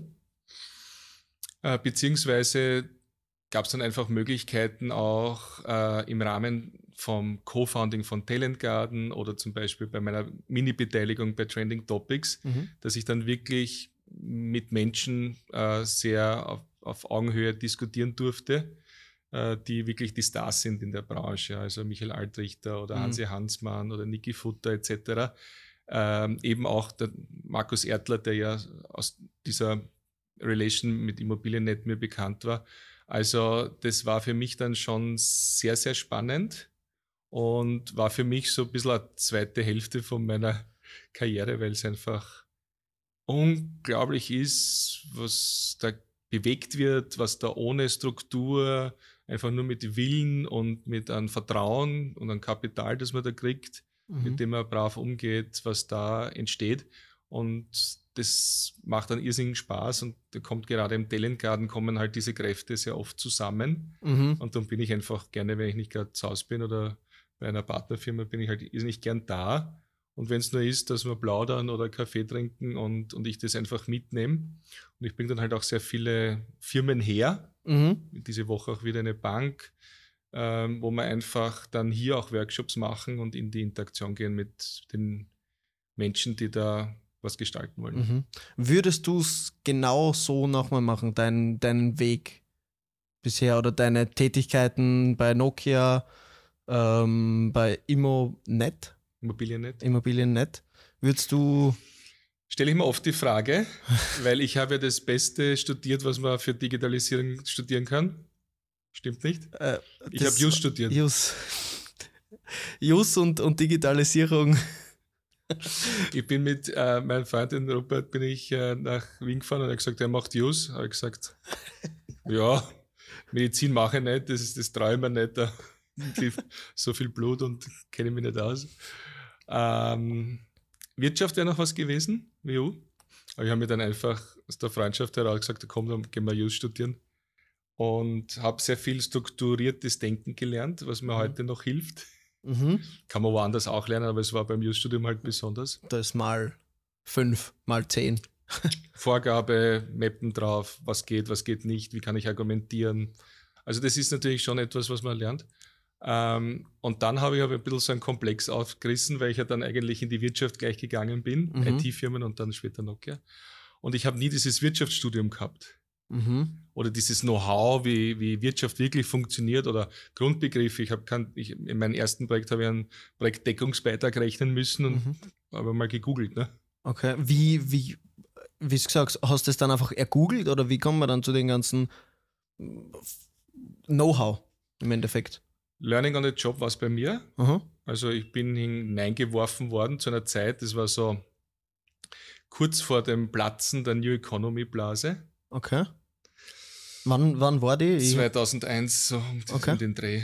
A: Beziehungsweise gab es dann einfach Möglichkeiten auch im Rahmen vom Co-Founding von Talent Garden oder zum Beispiel bei meiner Mini-Beteiligung bei Trending Topics, dass ich dann wirklich mit Menschen sehr auf Augenhöhe diskutieren durfte, die wirklich die Stars sind in der Branche, also Michael Altrichter oder Hansi Hansmann oder Niki Futter etc. Eben auch der Markus Ertler, der ja aus dieser Relation mit Immobiliennet mir bekannt war. Also das war für mich dann schon sehr, sehr spannend und war für mich so ein bisschen eine zweite Hälfte von meiner Karriere, weil es einfach unglaublich ist, was da bewegt wird, was da ohne Struktur, einfach nur mit Willen und mit einem Vertrauen und einem Kapital, das man da kriegt, mit dem man brav umgeht, was da entsteht. Und das macht dann irrsinnigen Spaß und da kommt gerade im Talent Garden kommen halt diese Kräfte sehr oft zusammen. Und dann bin ich einfach gerne, wenn ich nicht gerade zu Hause bin oder bei einer Partnerfirma, bin ich halt irrsinnig gern da. Und wenn es nur ist, dass wir plaudern oder Kaffee trinken und ich das einfach mitnehme. Und ich bringe dann halt auch sehr viele Firmen her. Diese Woche auch wieder eine Bank, wo wir einfach dann hier auch Workshops machen und in die Interaktion gehen mit den Menschen, die da was gestalten wollen.
B: Würdest du es genau so nochmal machen, deinen Weg bisher oder deine Tätigkeiten bei Nokia, bei Immobilienet? Würdest du...
A: Stelle ich mir oft die Frage, weil ich habe ja das Beste studiert, was man für Digitalisierung studieren kann. Stimmt nicht? Ich habe Jus studiert.
B: Jus und Digitalisierung.
A: Ich bin mit meinem Freund in Robert bin ich nach Wien gefahren und er hat gesagt, er macht Jus. Habe ich gesagt, ja, Medizin mache ich nicht, das traue ich mir nicht. Da so viel Blut und kenne ich mich nicht aus. Wirtschaft wäre noch was gewesen, WU. Aber ich habe mir dann einfach aus der Freundschaft heraus gesagt, komm, dann gehen wir Jus studieren. Und habe sehr viel strukturiertes Denken gelernt, was mir heute noch hilft. Kann man woanders auch lernen, aber es war beim Jus-Studium halt besonders.
B: Das mal 5, mal 10.
A: Vorgabe, Mappen drauf, was geht nicht, wie kann ich argumentieren. Also das ist natürlich schon etwas, was man lernt. Und dann habe ich aber ein bisschen so einen Komplex aufgerissen, weil ich ja dann eigentlich in die Wirtschaft gleich gegangen bin, IT-Firmen und dann später Nokia. Und ich habe nie dieses Wirtschaftsstudium gehabt. Oder dieses Know-how, wie Wirtschaft wirklich funktioniert oder Grundbegriffe. In meinem ersten Projekt habe ich einen Projektdeckungsbeitrag rechnen müssen und habe mal gegoogelt. Ne?
B: Okay, wie du gesagt hast du das dann einfach ergoogelt oder wie kommt man dann zu den ganzen Know-how im Endeffekt?
A: Learning on the Job war es bei mir. Also ich bin hineingeworfen worden zu einer Zeit, das war so kurz vor dem Platzen der New Economy Blase.
B: Okay. Wann war die?
A: 2001, so um den Dreh.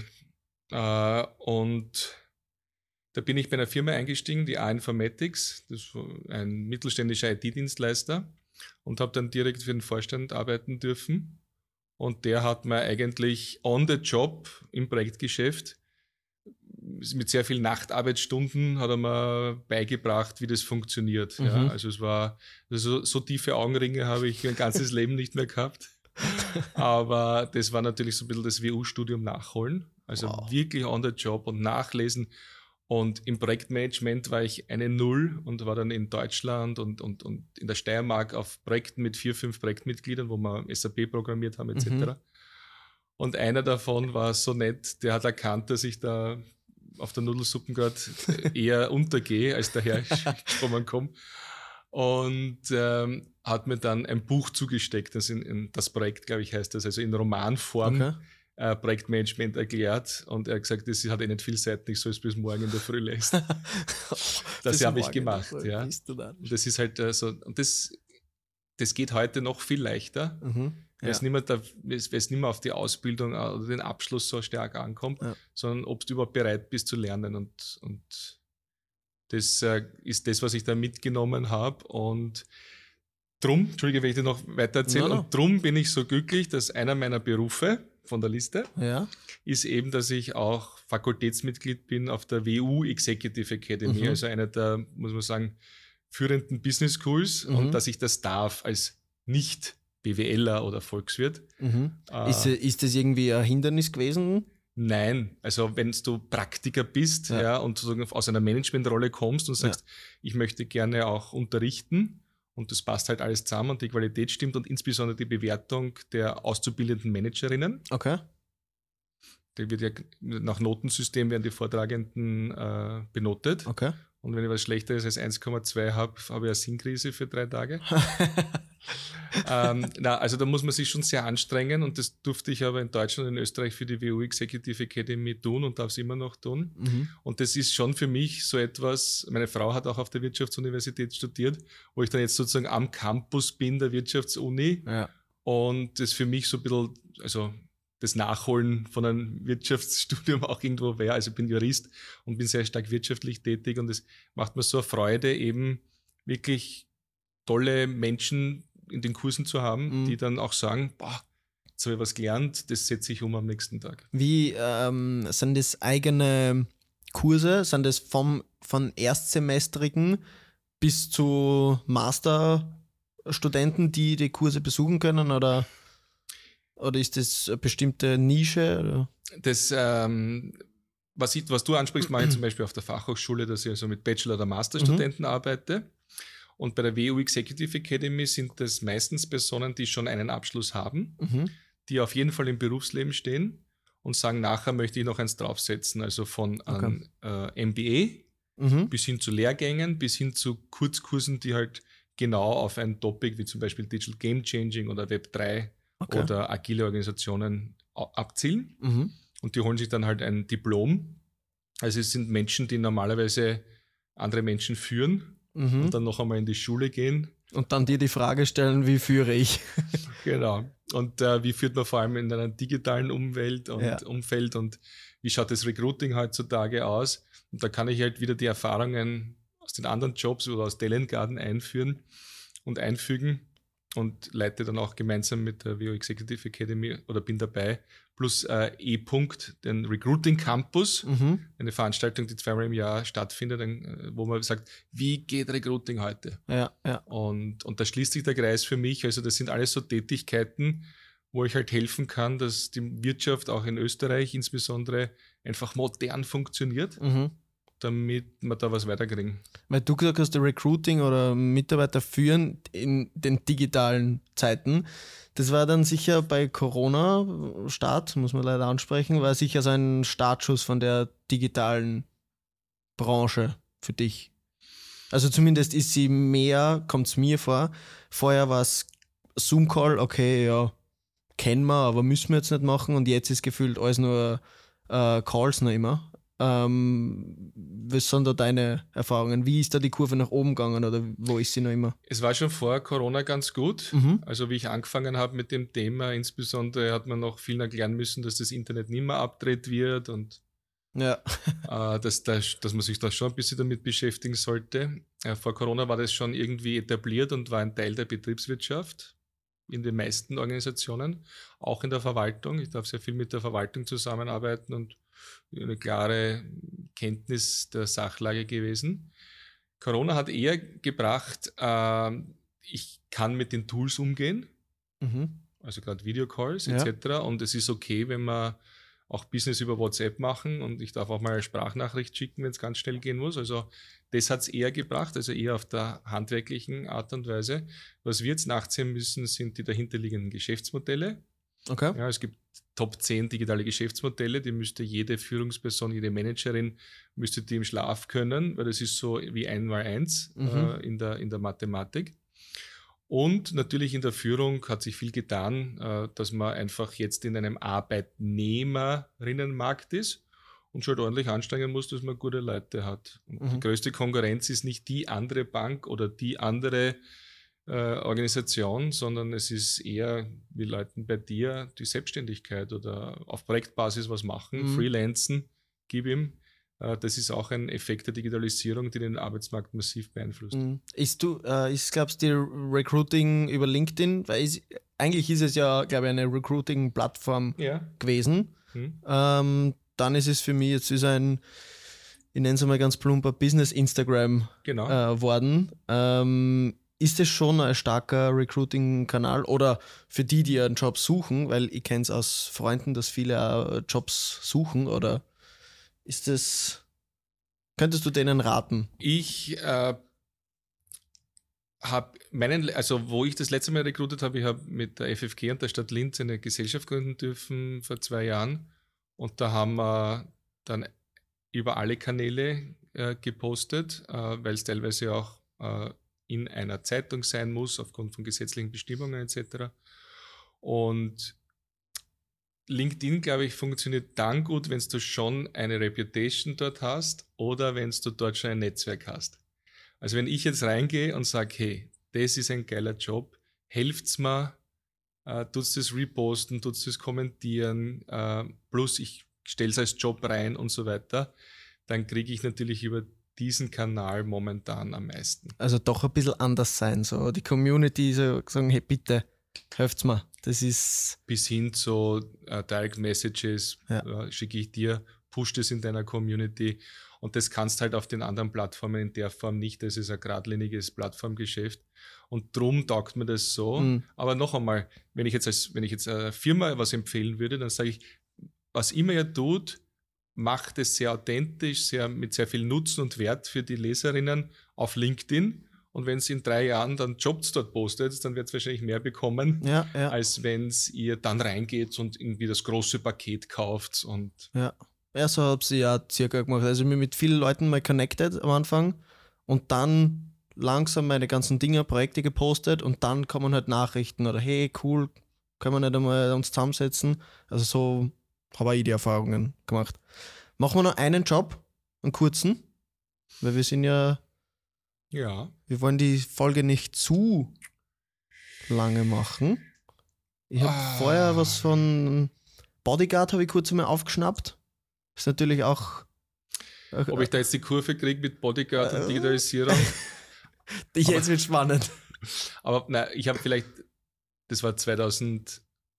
A: Und da bin ich bei einer Firma eingestiegen, die A-Informatics, das war ein mittelständischer IT-Dienstleister und habe dann direkt für den Vorstand arbeiten dürfen. Und der hat mir eigentlich on the job im Projektgeschäft mit sehr vielen Nachtarbeitsstunden hat er mir beigebracht, wie das funktioniert. Ja, also es war so tiefe Augenringe habe ich mein ganzes Leben nicht mehr gehabt. Aber das war natürlich so ein bisschen das WU-Studium nachholen. Also wirklich on the job und nachlesen. Und im Projektmanagement war ich eine Null und war dann in Deutschland und in der Steiermark auf Projekten mit 4, 5 Projektmitgliedern, wo wir SAP programmiert haben etc. Und einer davon war so nett, der hat erkannt, dass ich da auf der Nudelsuppen gerade eher untergehe, als daher kommen komme. Und hat mir dann ein Buch zugesteckt, das das Projekt, glaube ich, heißt das, also in Romanform Projektmanagement erklärt. Und er hat gesagt, das hat nicht viel Seiten, ich soll es bis morgen in der Früh lesen. Das habe ich gemacht. Ja. Und das ist halt so, und das geht heute noch viel leichter, weil es nicht mehr auf die Ausbildung oder den Abschluss so stark ankommt, sondern ob du überhaupt bereit bist zu lernen. Und das ist das, was ich da mitgenommen habe. Und drum, Entschuldige, wenn ich dir noch weiter erzähle, und drum bin ich so glücklich, dass einer meiner Berufe von der Liste ist eben, dass ich auch Fakultätsmitglied bin auf der WU Executive Academy, also einer der, muss man sagen, führenden Business Schools und dass ich das darf als Nicht-BWLer oder Volkswirt.
B: Ist das irgendwie ein Hindernis gewesen?
A: Nein, also wenn du Praktiker bist und sozusagen aus einer Managementrolle kommst und sagst, ich möchte gerne auch unterrichten und das passt halt alles zusammen und die Qualität stimmt und insbesondere die Bewertung der auszubildenden Managerinnen.
B: Okay.
A: Die wird ja nach Notensystem werden die Vortragenden benotet.
B: Okay.
A: Und wenn ich was Schlechteres als 1,2 habe, habe ich eine Sinnkrise für 3 Tage. Also da muss man sich schon sehr anstrengen und das durfte ich aber in Deutschland und in Österreich für die WU Executive Academy tun und darf es immer noch tun. Und das ist schon für mich so etwas, meine Frau hat auch auf der Wirtschaftsuniversität studiert, wo ich dann jetzt sozusagen am Campus bin der Wirtschaftsuni und das für mich so ein bisschen, also das Nachholen von einem Wirtschaftsstudium auch irgendwo wäre. Also ich bin Jurist und bin sehr stark wirtschaftlich tätig und es macht mir so eine Freude, eben wirklich tolle Menschen in den Kursen zu haben, die dann auch sagen, boah, jetzt habe ich was gelernt, das setze ich um am nächsten Tag.
B: Wie sind das eigene Kurse? Sind das von Erstsemestrigen bis zu Masterstudenten, die Kurse besuchen können oder ist das eine bestimmte Nische? Oder?
A: Das, was du ansprichst, mache ich zum Beispiel auf der Fachhochschule, dass ich also mit Bachelor- oder Masterstudenten arbeite. Und bei der WU Executive Academy sind das meistens Personen, die schon einen Abschluss haben, die auf jeden Fall im Berufsleben stehen und sagen, nachher möchte ich noch eins draufsetzen. Also von MBA bis hin zu Lehrgängen, bis hin zu Kurzkursen, die halt genau auf ein Topic wie zum Beispiel Digital Game Changing oder Web 3 oder agile Organisationen abzielen. Und die holen sich dann halt ein Diplom. Also es sind Menschen, die normalerweise andere Menschen führen und dann noch einmal in die Schule gehen.
B: Und dann dir die Frage stellen, wie führe ich?
A: Genau. Und wie führt man vor allem in einer digitalen Umfeld und wie schaut das Recruiting heutzutage aus? Und da kann ich halt wieder die Erfahrungen aus den anderen Jobs oder aus Talent Garden einführen und einfügen. Und leite dann auch gemeinsam mit der WU Executive Academy oder bin dabei, plus E-Punkt, den Recruiting Campus, eine Veranstaltung, die 2-mal im Jahr stattfindet, wo man sagt, wie geht Recruiting heute? Und da schließt sich der Kreis für mich. Also das sind alles so Tätigkeiten, wo ich halt helfen kann, dass die Wirtschaft auch in Österreich insbesondere einfach modern funktioniert. Damit wir da was weiterkriegen.
B: Weil du gesagt hast, Recruiting oder Mitarbeiter führen in den digitalen Zeiten. Das war dann sicher bei Corona-Start, muss man leider ansprechen, war sicher so ein Startschuss von der digitalen Branche für dich. Also zumindest ist sie mehr, kommt es mir vor. Vorher war es Zoom-Call, okay, ja, kennen wir, aber müssen wir jetzt nicht machen und jetzt ist gefühlt alles nur Calls noch immer. Was sind da deine Erfahrungen? Wie ist da die Kurve nach oben gegangen oder wo ist sie noch immer?
A: Es war schon vor Corona ganz gut. Also wie ich angefangen habe mit dem Thema, insbesondere hat man noch viel erklären müssen, dass das Internet nicht mehr abgedreht wird und dass man sich da schon ein bisschen damit beschäftigen sollte. Vor Corona war das schon irgendwie etabliert und war ein Teil der Betriebswirtschaft in den meisten Organisationen, auch in der Verwaltung. Ich darf sehr viel mit der Verwaltung zusammenarbeiten und eine klare Kenntnis der Sachlage gewesen. Corona hat eher gebracht, ich kann mit den Tools umgehen, also gerade Videocalls etc. Und es ist okay, wenn wir auch Business über WhatsApp machen und ich darf auch mal eine Sprachnachricht schicken, wenn es ganz schnell gehen muss. Also das hat es eher gebracht, also eher auf der handwerklichen Art und Weise. Was wir jetzt nachziehen müssen, sind die dahinterliegenden Geschäftsmodelle.
B: Okay.
A: Ja, es gibt Top 10 digitale Geschäftsmodelle, die müsste jede Führungsperson, jede Managerin, müsste die im Schlaf können, weil das ist so wie 1x1 in der Mathematik. Und natürlich in der Führung hat sich viel getan, dass man einfach jetzt in einem Arbeitnehmerinnenmarkt ist und schon ordentlich anstrengen muss, dass man gute Leute hat. Und die größte Konkurrenz ist nicht die andere Bank oder die andere Organisation, sondern es ist eher, wie Leuten bei dir, die Selbstständigkeit oder auf Projektbasis was machen, freelancen, gib ihm. Das ist auch ein Effekt der Digitalisierung, die den Arbeitsmarkt massiv beeinflusst.
B: Glaubst du, die Recruiting über LinkedIn? Weil eigentlich ist es ja, glaube ich, eine Recruiting-Plattform gewesen. Dann ist es für mich jetzt ich nenne es mal ganz plumper, Business-Instagram worden. Ist das schon ein starker Recruiting-Kanal oder für die einen Job suchen, weil ich kenne es aus Freunden, dass viele auch Jobs suchen, oder könntest du denen raten?
A: Ich habe wo ich das letzte Mal recruitet habe, ich habe mit der FFG und der Stadt Linz eine Gesellschaft gründen dürfen vor 2 Jahren, und da haben wir dann über alle Kanäle gepostet, weil es teilweise auch in einer Zeitung sein muss, aufgrund von gesetzlichen Bestimmungen etc. Und LinkedIn, glaube ich, funktioniert dann gut, wenn du schon eine Reputation dort hast oder wenn du dort schon ein Netzwerk hast. Also wenn ich jetzt reingehe und sage, hey, das ist ein geiler Job, helft's mir, tut's das reposten, tut's das kommentieren, plus ich stelle es als Job rein und so weiter, dann kriege ich natürlich über diesen Kanal momentan am meisten.
B: Also doch ein bisschen anders sein, so die Community so sagen, hey bitte, helft's mir. Das ist
A: bis hin zu Direct Messages, schicke ich dir, push das in deiner Community, und das kannst halt auf den anderen Plattformen in der Form nicht. Das ist ein geradliniges Plattformgeschäft und drum taugt mir das so. Aber noch einmal, wenn ich jetzt einer Firma was empfehlen würde, dann sage ich, was immer ihr tut, macht es sehr authentisch, mit sehr viel Nutzen und Wert für die Leserinnen auf LinkedIn. Und wenn es in 3 Jahren dann Jobs dort postet, dann wird es wahrscheinlich mehr bekommen, als wenn ihr dann reingeht und irgendwie das große Paket kauft.
B: So habe ich ja circa gemacht. Also ich bin mit vielen Leuten mal connected am Anfang und dann langsam meine ganzen Projekte gepostet, und dann kommen halt Nachrichten oder hey, cool, können wir nicht einmal uns zusammensetzen. Also so habe ich die Erfahrungen gemacht. Machen wir noch einen Job, einen kurzen, weil wir sind wir wollen die Folge nicht zu lange machen. Ich habe vorher was von Bodyguard habe ich kurz einmal aufgeschnappt. Ist natürlich auch...
A: Ob ich da jetzt die Kurve kriege mit Bodyguard und Digitalisierung?
B: Jetzt wird spannend.
A: Aber nein, ich habe vielleicht, das war 2004.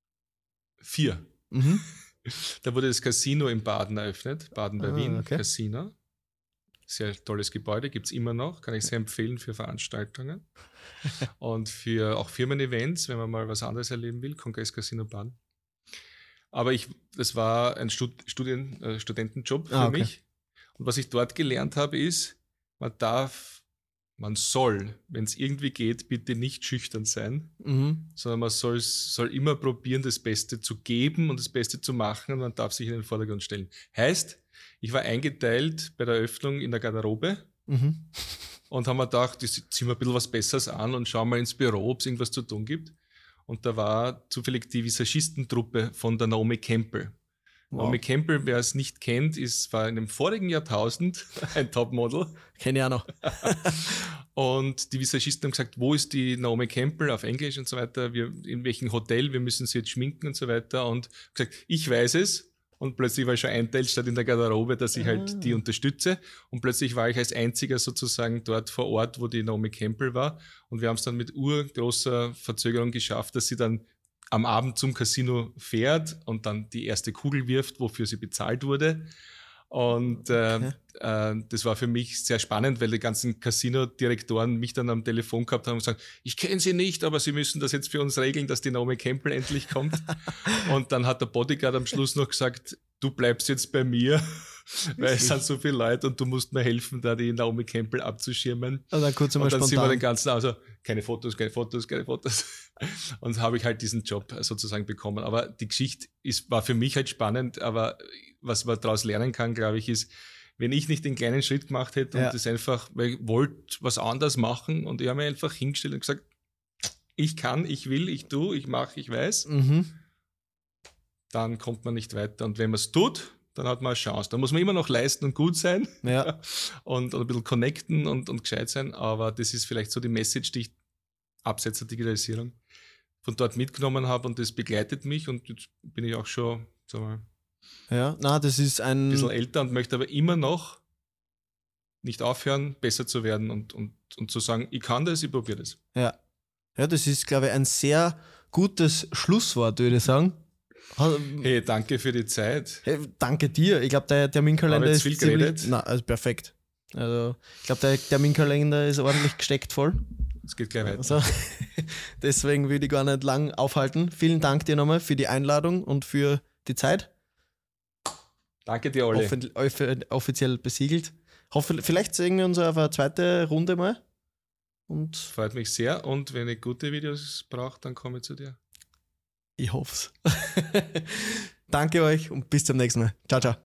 A: Da wurde das Casino in Baden eröffnet, Baden bei Wien, Casino. Sehr tolles Gebäude, gibt es immer noch, kann ich sehr empfehlen für Veranstaltungen und für auch Firmen-Events, wenn man mal was anderes erleben will, Kongress Casino Baden. Aber das war ein Studentenjob für mich. Und was ich dort gelernt habe, ist, man soll, wenn es irgendwie geht, bitte nicht schüchtern sein, sondern man soll immer probieren, das Beste zu geben und das Beste zu machen, und man darf sich in den Vordergrund stellen. Heißt, ich war eingeteilt bei der Eröffnung in der Garderobe und haben mir gedacht, ziehen wir ein bisschen was Besseres an und schauen mal ins Büro, ob es irgendwas zu tun gibt. Und da war zufällig die Visagistentruppe von der Naomi Campbell. Wow. Naomi Campbell, wer es nicht kennt, war in dem vorigen Jahrtausend ein Topmodel.
B: Kenne ich auch noch.
A: Und die Visagisten haben gesagt, wo ist die Naomi Campbell auf Englisch und so weiter, in welchem Hotel, wir müssen sie jetzt schminken und so weiter. Und gesagt, ich weiß es. Und plötzlich war ich schon einteilt, statt in der Garderobe, dass ich halt die unterstütze. Und plötzlich war ich als einziger sozusagen dort vor Ort, wo die Naomi Campbell war. Und wir haben es dann mit urgroßer Verzögerung geschafft, dass sie dann am Abend zum Casino fährt und dann die erste Kugel wirft, wofür sie bezahlt wurde. Und das war für mich sehr spannend, weil die ganzen Casino-Direktoren mich dann am Telefon gehabt haben und gesagt, ich kenne sie nicht, aber sie müssen das jetzt für uns regeln, dass die Naomi Campbell endlich kommt. Und dann hat der Bodyguard am Schluss noch gesagt, du bleibst jetzt bei mir, weil es sind so viele Leute und du musst mir helfen, da die Naomi Campbell abzuschirmen.
B: Und dann
A: sind wir den ganzen, also keine Fotos. Und habe ich halt diesen Job sozusagen bekommen. Aber die Geschichte war für mich halt spannend, aber was man daraus lernen kann, glaube ich, ist, wenn ich nicht den kleinen Schritt gemacht hätte und das einfach, weil ich wollte was anderes machen und ich habe mir einfach hingestellt und gesagt, ich kann, ich will, ich tue, ich mache, ich weiß, dann kommt man nicht weiter. Und wenn man es tut, dann hat man eine Chance. Da muss man immer noch leisten und gut sein und ein bisschen connecten und gescheit sein, aber das ist vielleicht so die Message, die ich abseits der Digitalisierung von dort mitgenommen habe, und das begleitet mich, und jetzt bin ich auch schon, sagen wir mal,
B: das ist ein
A: bisschen älter und möchte aber immer noch nicht aufhören, besser zu werden und zu sagen, ich kann das, ich probiere das.
B: Ja, das ist, glaube ich, ein sehr gutes Schlusswort, würde ich sagen.
A: Hey, danke für die Zeit.
B: Hey, danke dir. Ich glaube, der Terminkalender ist
A: viel geredet.
B: Also perfekt. Also ich glaube, der Terminkalender ist ordentlich gesteckt voll.
A: Es geht gleich weiter.
B: Also, deswegen will ich gar nicht lang aufhalten. Vielen Dank dir nochmal für die Einladung und für die Zeit.
A: Danke dir, Olli.
B: Offiziell besiegelt. Vielleicht sehen wir uns auf eine zweite Runde mal. Und
A: freut mich sehr. Und wenn ich gute Videos brauche, dann komme ich zu dir.
B: Ich hoffe es. Danke euch und bis zum nächsten Mal. Ciao, ciao.